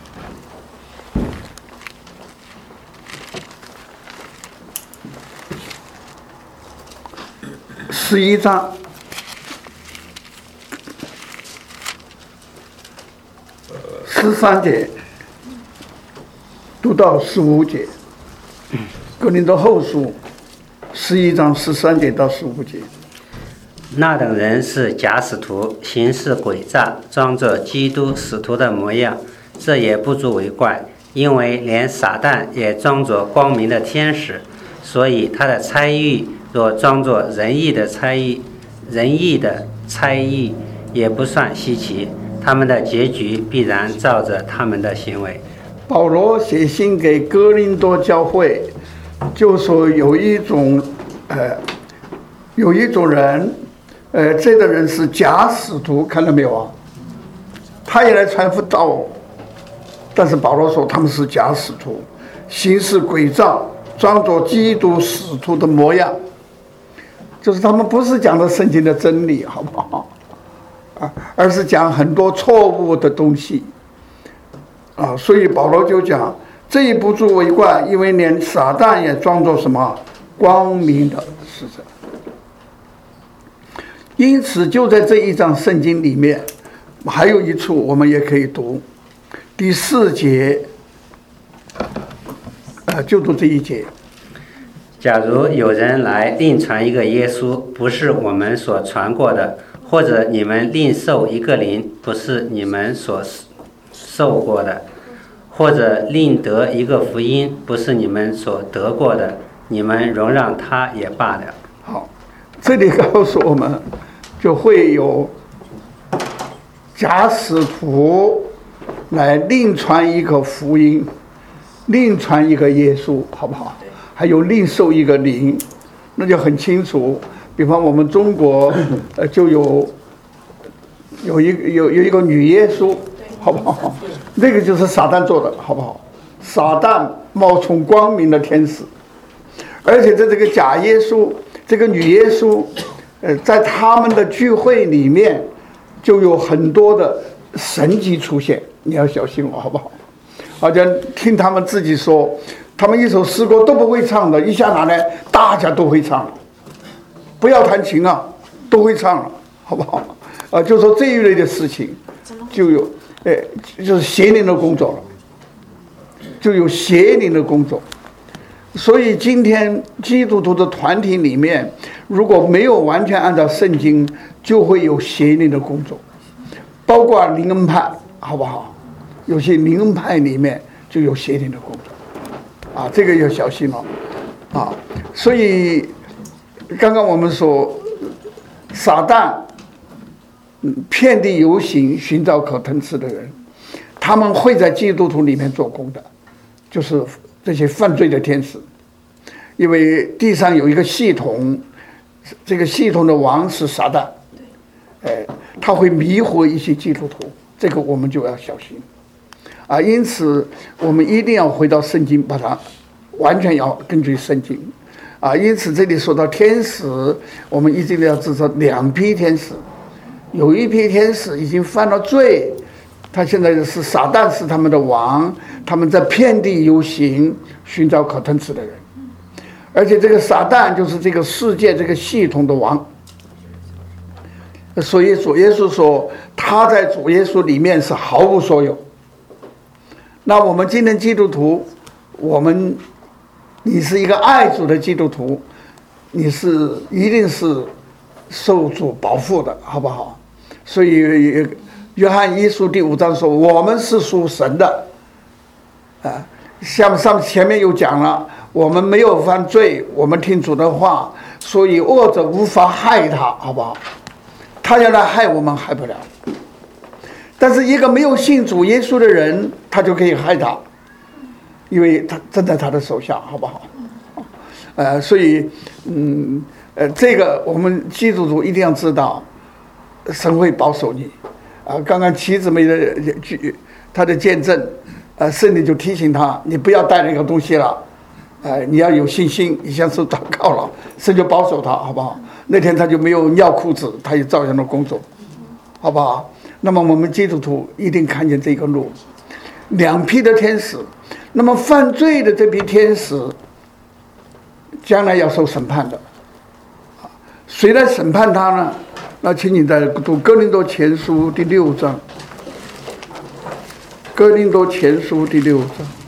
十一章十三节读到十五节。哥林多后书十一章十三节到十五节。 那等人是假使徒，行事诡诈，装作基督使徒的模样，这也不足为怪，因为连撒旦也装作光明的天使，所以他的差役若装作仁义的差役，仁义的差役也不算稀奇，他们的结局必然照着他们的行为。 保罗写信给哥林多教会，就说有一种呃，有一种人。呃，这个人是假使徒，看到没有啊？他也来传福道，但是保罗说他们是假使徒，行事诡诈，装作基督使徒的模样，就是他们不是讲的圣经的真理，好不好？啊，而是讲很多错误的东西，啊，所以保罗就讲这一不足为怪，因为连撒旦也装作什么光明的使者。因此，就在这一章圣经里面，还有一处我们也可以读第四节，呃，就读这一节。 假如有人来另传一个耶稣，不是我们所传过的，或者你们另受一个灵，不是你们所受过的，或者另得一个福音，不是你们所得过的，你们容让他也罢了。 好，这里告诉我们，就会有假使徒来另传一个福音，另传一个耶稣，好不好？还有另受一个灵，那就很清楚。比方我们中国，呃，就有有一有有一个女耶稣，好不好？那个就是撒旦做的，好不好？撒旦冒充光明的天使，而且在这个假耶稣，这个女耶稣。呃，在他们的聚会里面，就有很多的神迹出现，你要小心我，好不好？好像听他们自己说，他们一首诗歌都不会唱的，一下拿来大家都会唱，不要弹琴啊，都会唱了，好不好？啊，就说这一类的事情，就有，呃，就是邪灵的工作了，就有邪灵的工作。所以今天基督徒的团体里面，如果没有完全按照圣经，就会有邪灵的工作，包括灵恩派，好不好？ 有些灵派里面就有邪灵的工作，啊，这个要小心哦，啊，所以刚刚我们说，撒旦，嗯，遍地游行，寻找可吞吃的人，他们会在基督徒里面做工的，就是这些犯罪的天使，因为地上有一个系统，这个系统的王是撒旦，哎，他会迷惑一些基督徒，这个我们就要小心。啊，因此我们一定要回到圣经，把它完全要根据圣经。啊，因此这里说到天使，我们一定要知道两批天使，有一批天使已经犯了罪，他现在是撒旦是他们的王，他们在遍地游行，寻找可吞吃的人，而且这个撒旦就是这个世界这个系统的王。所以主耶稣说他在主耶稣里面是毫无所有。那我们今天基督徒，我们你是一个爱主的基督徒，你是一定是受主保护的，好不好？所以约翰一书第五章说我们是属神的，啊，像上前面又讲了，我们没有犯罪，我们听主的话，所以恶者无法害他，好不好？他要来害我们害不了，但是一个没有信主耶稣的人，他就可以害他，因为他正在他的手下，好不好？呃，所以，嗯，呃，这个我们基督徒一定要知道，神会保守你。啊、呃，刚刚妻子们的他的见证，呃，圣灵就提醒他，你不要带那个东西了，呃，你要有信心，你像是祷告了，神就保守他，好不好？那天他就没有尿裤子，他也照样的工作，好不好？那么我们基督徒一定看见这个路，两批的天使，那么犯罪的这批天使，将来要受审判的，谁来审判他呢？那请你再读哥林多前书第六章，哥林多前书第六章。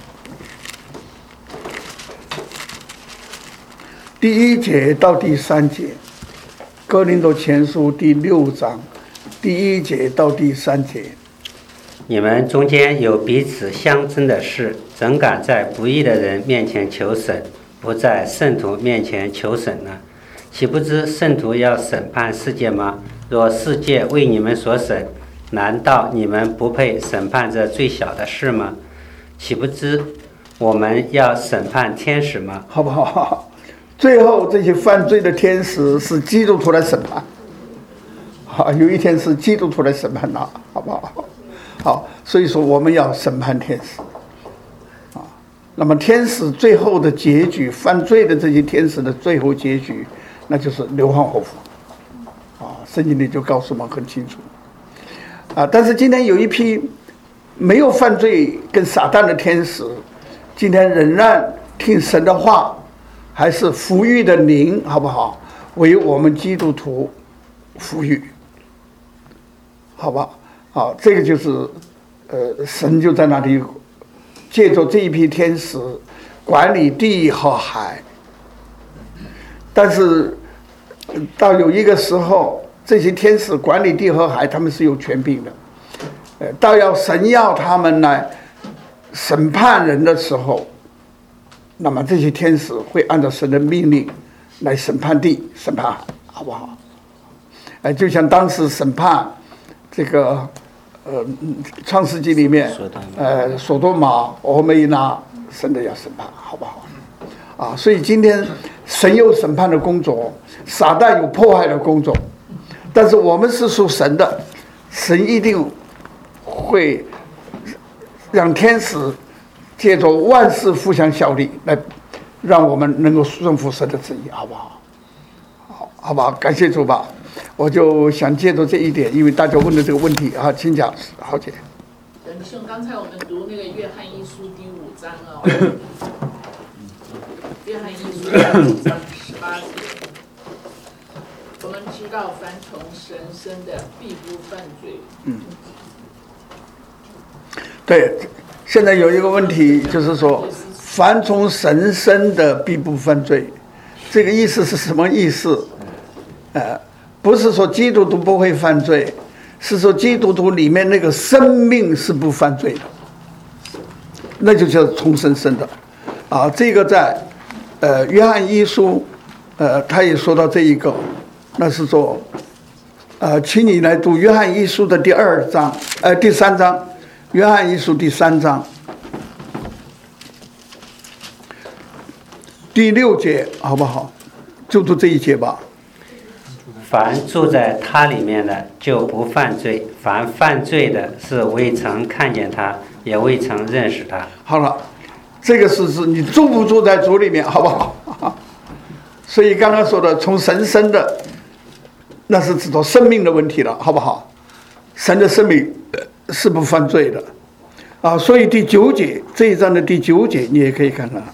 第一节到第三节，哥林多前书第六章，第一节到第三节。 你们中间有彼此相争的事，怎敢在不义的人面前求审，不在圣徒面前求审呢？岂不知圣徒要审判世界吗？若世界为你们所审，难道你们不配审判这最小的事吗？岂不知我们要审判天使吗？ 好不好？最后这些犯罪的天使是基督徒来审判，好，有一天是基督徒来审判他，好不好？好，所以说我们要审判天使，啊，那么天使最后的结局，犯罪的这些天使的最后结局，那就是流放火湖，啊，圣经里就告诉我们很清楚，啊，但是今天有一批没有犯罪跟撒旦的天使，今天仍然听神的话。还是服役的灵，好不好？为我们基督徒服役，好吧？好，这个就是，呃，神就在那里借着这一批天使管理地和海。但是到有一个时候，这些天使管理地和海，他们是有权柄的。呃，到要神要他们来审判人的时候。那么这些天使会按照神的命令来审判地、审判海，好不好？哎，就像当时审判这个呃创世纪里面，呃索多玛、俄梅拉，神的要审判，好不好？啊，所以今天神有审判的工作，撒旦有迫害的工作，但是我们是属神的，神一定会让天使。借着万事互相效力，来让我们能够顺服神的旨意，好不好？好，好吧，感谢主吧。我就想借着这一点，因为大家问的这个问题啊，请讲，豪姐。 仁兄，刚才我们读那个约翰一书第五章哦，约翰一书第五章十八节，我们知道凡从神生的，必不犯罪。 嗯，对。现在有一个问题，就是说，凡从神生的必不犯罪，这个意思是什么意思？呃，不是说基督徒不会犯罪，是说基督徒里面那个生命是不犯罪的。 那就叫重生生的，啊，这个在呃约翰一书，呃他也说到这一个，那是说，呃，请你来读约翰一书的第二章，呃第三章，约翰一书第三章第六节，好不好？就读这一节吧。 凡住在他里面的，就不犯罪；凡犯罪的，是未曾看见他，也未曾认识他。 好了，这个是是你住不住在主里面，好不好？所以刚刚说的从神生的，那是指到生命的问题了，好不好？神的生命是不犯罪的啊。所以第九节这一章的第九节，你也可以看看，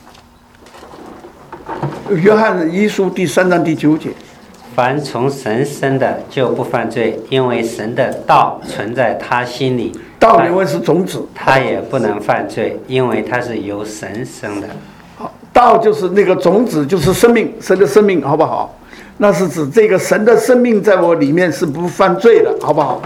约翰一书第三章第九节。 凡从神生的就不犯罪，因为神的道存在他心里。 道原文是种子， 他也不能犯罪，因为他是由神生的。 好，道就是那个种子，就是生命，神的生命，好不好？那是指这个神的生命在我里面是不犯罪的，好不好？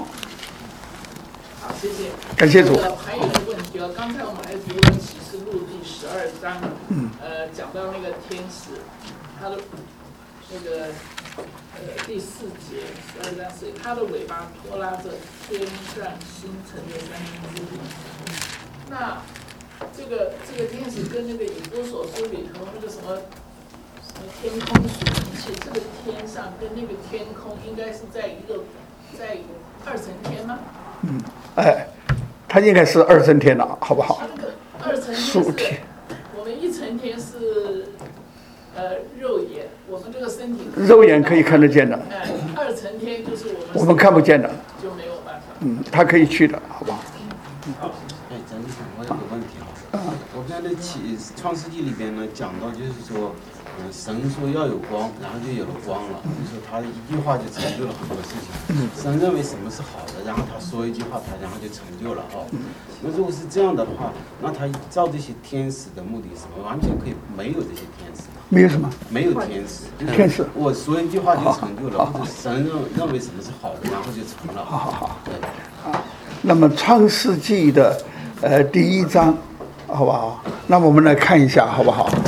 好，谢谢。 感谢主。 还有一个问题哦，刚才我们还读了启示录第十二章， 嗯， 呃，讲到那个天使，他的那个呃第四节十二章是他的尾巴拖拉着天上星辰的三分之一。那这个这个天使跟那个以弗所书里头那个什么什么天空属灵气，这个天上跟那个天空应该是在一个在二层天吗？ 嗯，哎，它应该是二层天了，好不好？ 它那个二层天属天， 我们一层天是呃肉眼，我们这个身体肉眼可以看得见的， 哎，二层天就是我们我们看不见的， 就没有办法。 嗯，它可以去的，好不好？ 哎，张医生，我有个问题哈，我看这启创世纪里边呢讲到，就是说，嗯、呃，神说要有光，然后就有了光了，就是说他一句话就成就了很多事情。神认为什么是好的，然后他说一句话，他然后就成就了哈。那如果是这样的话，那他造这些天使的目的是什么？完全可以没有这些天使。 没有什么， 没有天使，就是天使我说一句话就成就了，或者神认认为什么是好的，然后就成了。 好好好。 对。 啊，那么创世纪的呃第一章，好不好？那我们来看一下，好不好？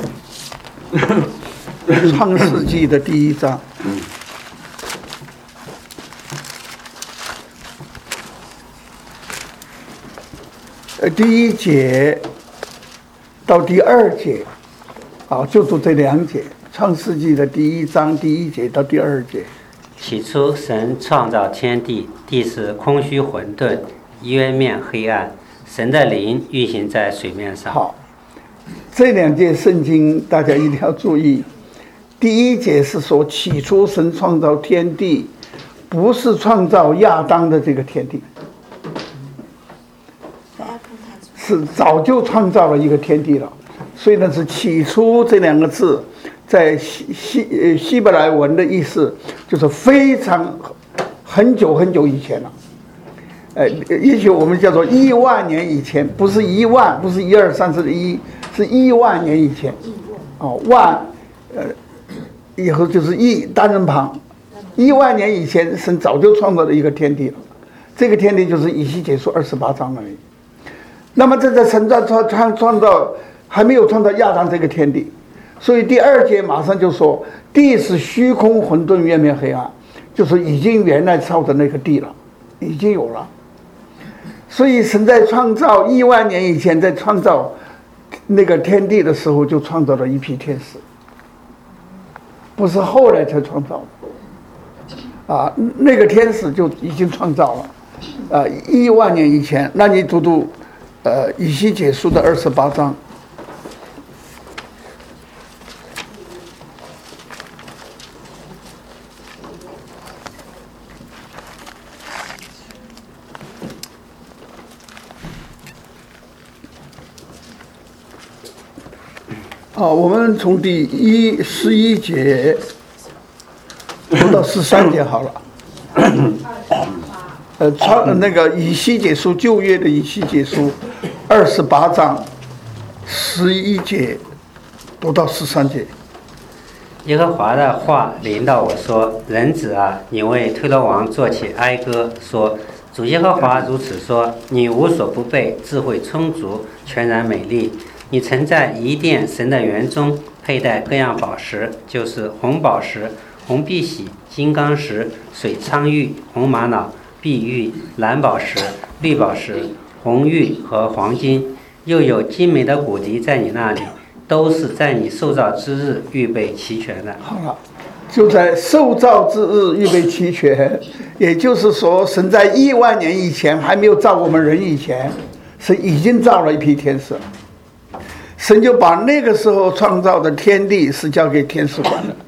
创世纪的第一章。呃，第一节到第二节，啊，就读这两节，《创世纪》的第一章第一节到第二节。 起初，神创造天地，地是空虚混沌，渊面黑暗，神的灵运行在水面上。 好，这两节圣经大家一定要注意。第一节是说起初神创造天地，不是创造亚当的这个天地。是早就创造了一个天地了，所以呢是起初这两个字，在希希呃希伯来文的意思就是非常很久很久以前了，呃，也许我们叫做亿万年以前，不是一万，不是一二三四的一，是亿万年以前，哦，万，呃，以后就是亿单人旁，亿万年以前神早就创造了一个天地了，这个天地就是以西结书二十八章而已。那么这在神在创创创造还没有创造亚当这个天地，所以第二节马上就说地是虚空混沌渊面黑暗，就是已经原来造的那个地了，已经有了。所以神在创造亿万年以前，在创造那个天地的时候，就创造了一批天使，不是后来才创造的。啊，那个天使就已经创造了，啊，亿万年以前。那你读读。呃，以西结书的二十八章，啊，我们从第一十一节读到十三节好了。呃，创那个以西结书旧约的以西结书二十八章十一节读到十三节。 耶和华的话临到我说：“人子啊，你为推罗王作起哀歌，说： 主耶和华如此说：你无所不备，智慧充足，全然美丽。你曾在伊甸神的园中佩戴各样宝石，就是红宝石、红碧玺、金刚石、水苍玉、红玛瑙、碧玉、蓝宝石、绿宝石、红玉和黄金，又有精美的骨笛在你那里，都是在你受造之日预备齐全的。 好了，就在受造之日预备齐全，也就是说，神在亿万年以前还没有造我们人以前，神已经造了一批天使了。神就把那个时候创造的天地是交给天使管的。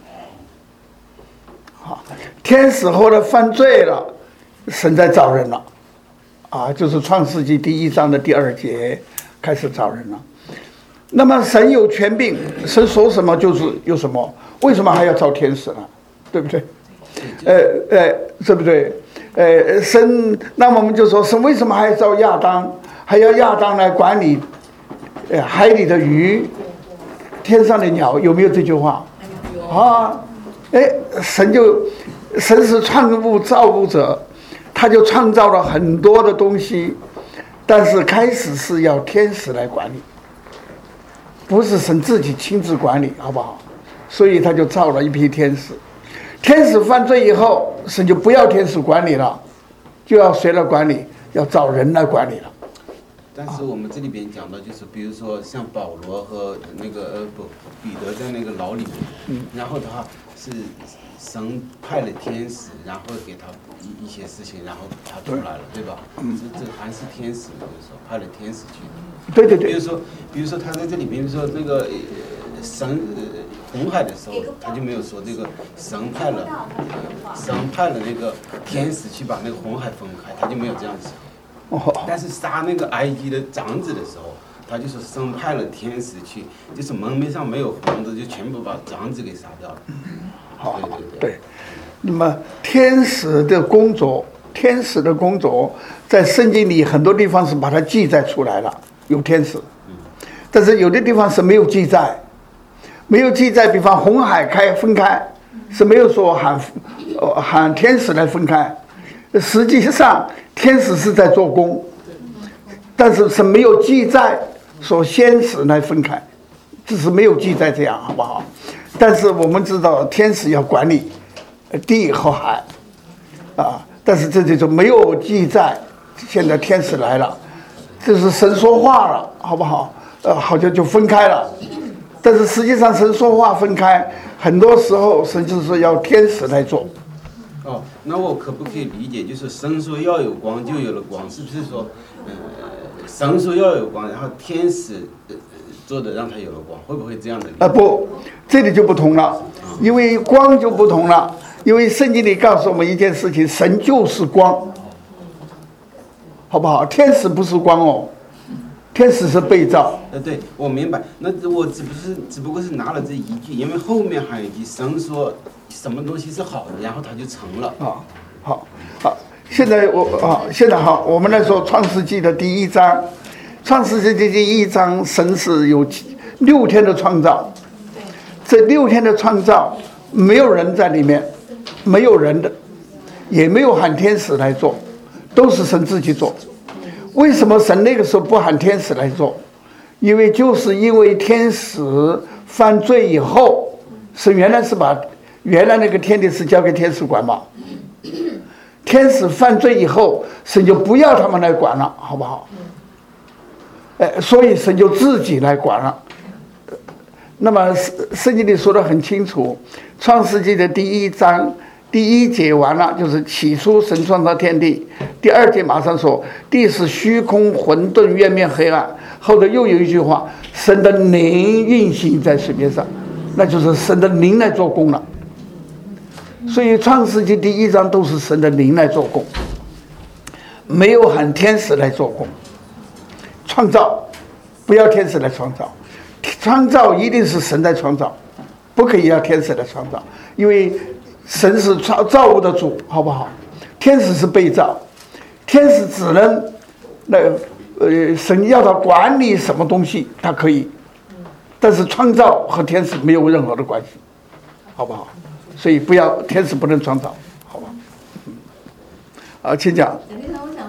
好，天使后来犯罪了，神在造人了，啊，就是创世纪第一章的第二节开始造人了。那么神有权柄，神说什么就是有什么，为什么还要造天使呢？对不对？呃呃，对不对？呃，神，那么我们就说，神为什么还要造亚当，还要亚当来管理？呃，海里的鱼，天上的鸟，有没有这句话？啊，哎，神就，神是创物造物者，他就创造了很多的东西，但是开始是要天使来管理，不是神自己亲自管理，好不好？所以他就造了一批天使。天使犯罪以后，神就不要天使管理了，就要谁来管理？要造人来管理了。 但是我们这里边讲到，就是比如说像保罗和那个呃不彼得在那个牢里面，嗯，然后他是神派了天使，然后给他一一些事情，然后他出来了，对吧？嗯，这这还是天使，就是说派了天使去的。 对对对。 比如说，比如说他在这里，比如说那个呃神呃红海的时候，他就没有说这个神派了呃神派了那个天使去把那个红海分开，他就没有这样子。但是杀那个埃及的长子的时候，他就说神派了天使去，就是门楣上没有红的，就全部把长子给杀掉了。 好，对对对。那么天使的工作，天使的工作在圣经里很多地方是把它记载出来了，有天使，但是有的地方是没有记载，没有记载。比方红海开分开，是没有说喊呃喊天使来分开。实际上天使是在做工，但是是没有记载说先使来分开，只是没有记载这样，好不好？但是我们知道天使要管理地和海啊，但是这里就没有记载现在天使来了，这是神说话了，好不好？呃，好像就分开了，但是实际上神说话分开，很多时候神就是要天使来做。 哦，那我可不可以理解，就是神说要有光就有了光，是不是说，呃，神说要有光，然后天使、呃、做的让他有了光，会不会这样的理解？ 啊不，这里就不同了，因为光就不同了，因为圣经里告诉我们一件事情，神就是光，好不好？天使不是光哦，天使是被造。 呃，对，我明白。那我只不是只不过是拿了这一句，因为后面还有一句，神说什么东西是好的，然后它就成了。 啊，好，好，现在我啊，现在好，我们来说创世纪的第一章。创世纪的第一章，神是有六天的创造，这六天的创造没有人在里面，没有人的，也没有喊天使来做，都是神自己做。为什么神那个时候不喊天使来做？因为就是因为天使犯罪以后，神原来是把原来那个天地是交给天使管嘛。天使犯罪以后，神就不要他们来管了，好不好？哎，所以神就自己来管了。那么圣经里说得很清楚，创世纪的第一章第一节完了，就是起初神创造天地。第二节马上说，地是虚空混沌，渊面黑暗。后头又有一句话，神的灵运行在水面上，那就是神的灵来做工了。所以创世纪第一章都是神的灵来做工，没有喊天使来做工。创造不要天使来创造，创造一定是神在创造，不可以要天使来创造，因为神是造造物的主，好不好？天使是被造，天使只能那呃，神要他管理什么东西，他可以，但是创造和天使没有任何的关系，好不好？所以不要天使不能创造，好吧？嗯，啊，请讲。 蒋先生，我想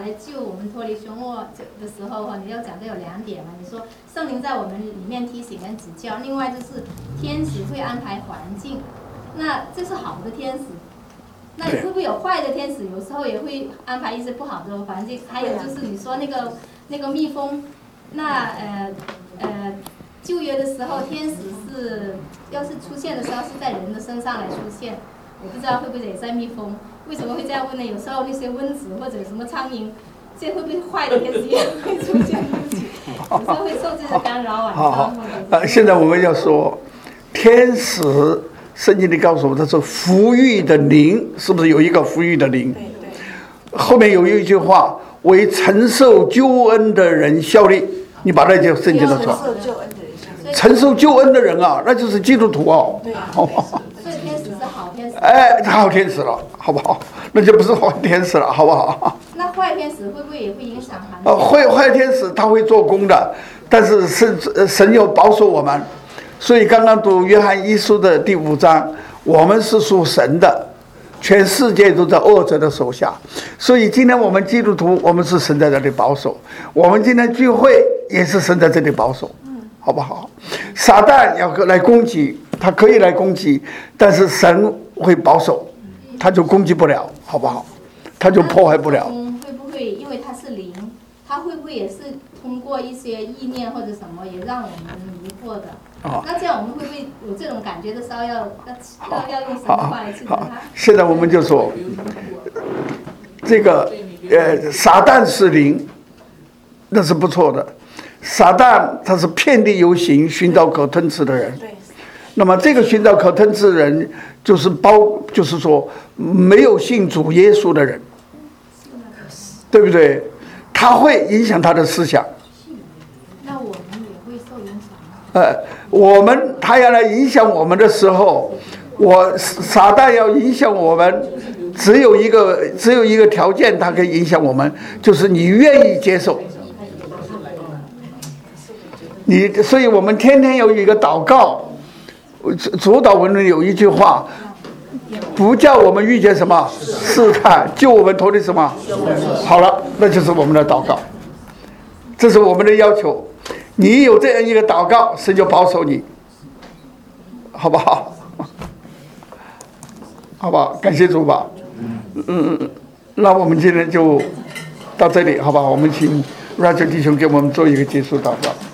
来救我们脱离凶恶的时候哈，你要讲的有两点嘛。你说圣灵在我们里面提醒跟指教，另外就是天使会安排环境，那这是好的天使。那你会不会有坏的天使？有时候也会安排一些不好的环境。还有就是你说那个那个蜜蜂，那呃呃旧约的时候，天使是要是出现的时候是在人的身上来出现，我不知道会不会也在蜜蜂。为什么会这样问呢？有时候那些蚊子或者什么苍蝇，这会不会坏的天使也会出现？有时候会受这个干扰晚上。 呃，现在我们要说天使。圣经里告诉我们，它是福育的灵，是不是有一个福育的灵？对对。后面有一句话，为承受救恩的人效力。你把那句圣经的说。承受救恩的人。承受救恩的人啊，那就是基督徒哦。对啊。好不好？ 所以天使是好天使。 哎，他好天使了，好不好？那就不是坏天使了，好不好？ 那坏天使会不会也会影响环境？ 呃，坏坏天使他会做工的，但是神神要保守我们。所以刚刚读约翰一书的第五章，我们是属神的，全世界都在恶者的手下。所以今天我们基督徒，我们是神在这里保守，我们今天聚会也是神在这里保守，好不好？撒旦要来攻击，他可以来攻击，但是神会保守，他就攻击不了，好不好？他就破坏不了。 嗯，会不会因为他是灵，他会不会也是通过一些意念或者什么，也让我们迷惑的？哦、那这样我们会不会有这种感觉的时候要，要要要用神的话来制止他？ 现在我们就说，这个呃，撒旦是灵，那是不错的。撒旦他是遍地游行，寻找可吞吃的人。那么这个寻找可吞吃的人，就是包，就是说没有信主耶稣的人，对不对？他会影响他的思想。 那我们也会受影响。 呃，我们他要来影响我们的时候，我撒旦要影响我们，只有一个只有一个条件，他可以影响我们，就是你愿意接受。你，所以我们天天有一个祷告，主导文里有一句话，不叫我们遇见什么试探，救我们脱离什么。好了，那就是我们的祷告，这是我们的要求。你有这样一个祷告，神就保守你，好不好？好不好？感谢主吧。嗯嗯，那我们今天就到这里，好吧？我们请 Roger 弟兄给我们做一个结束祷告。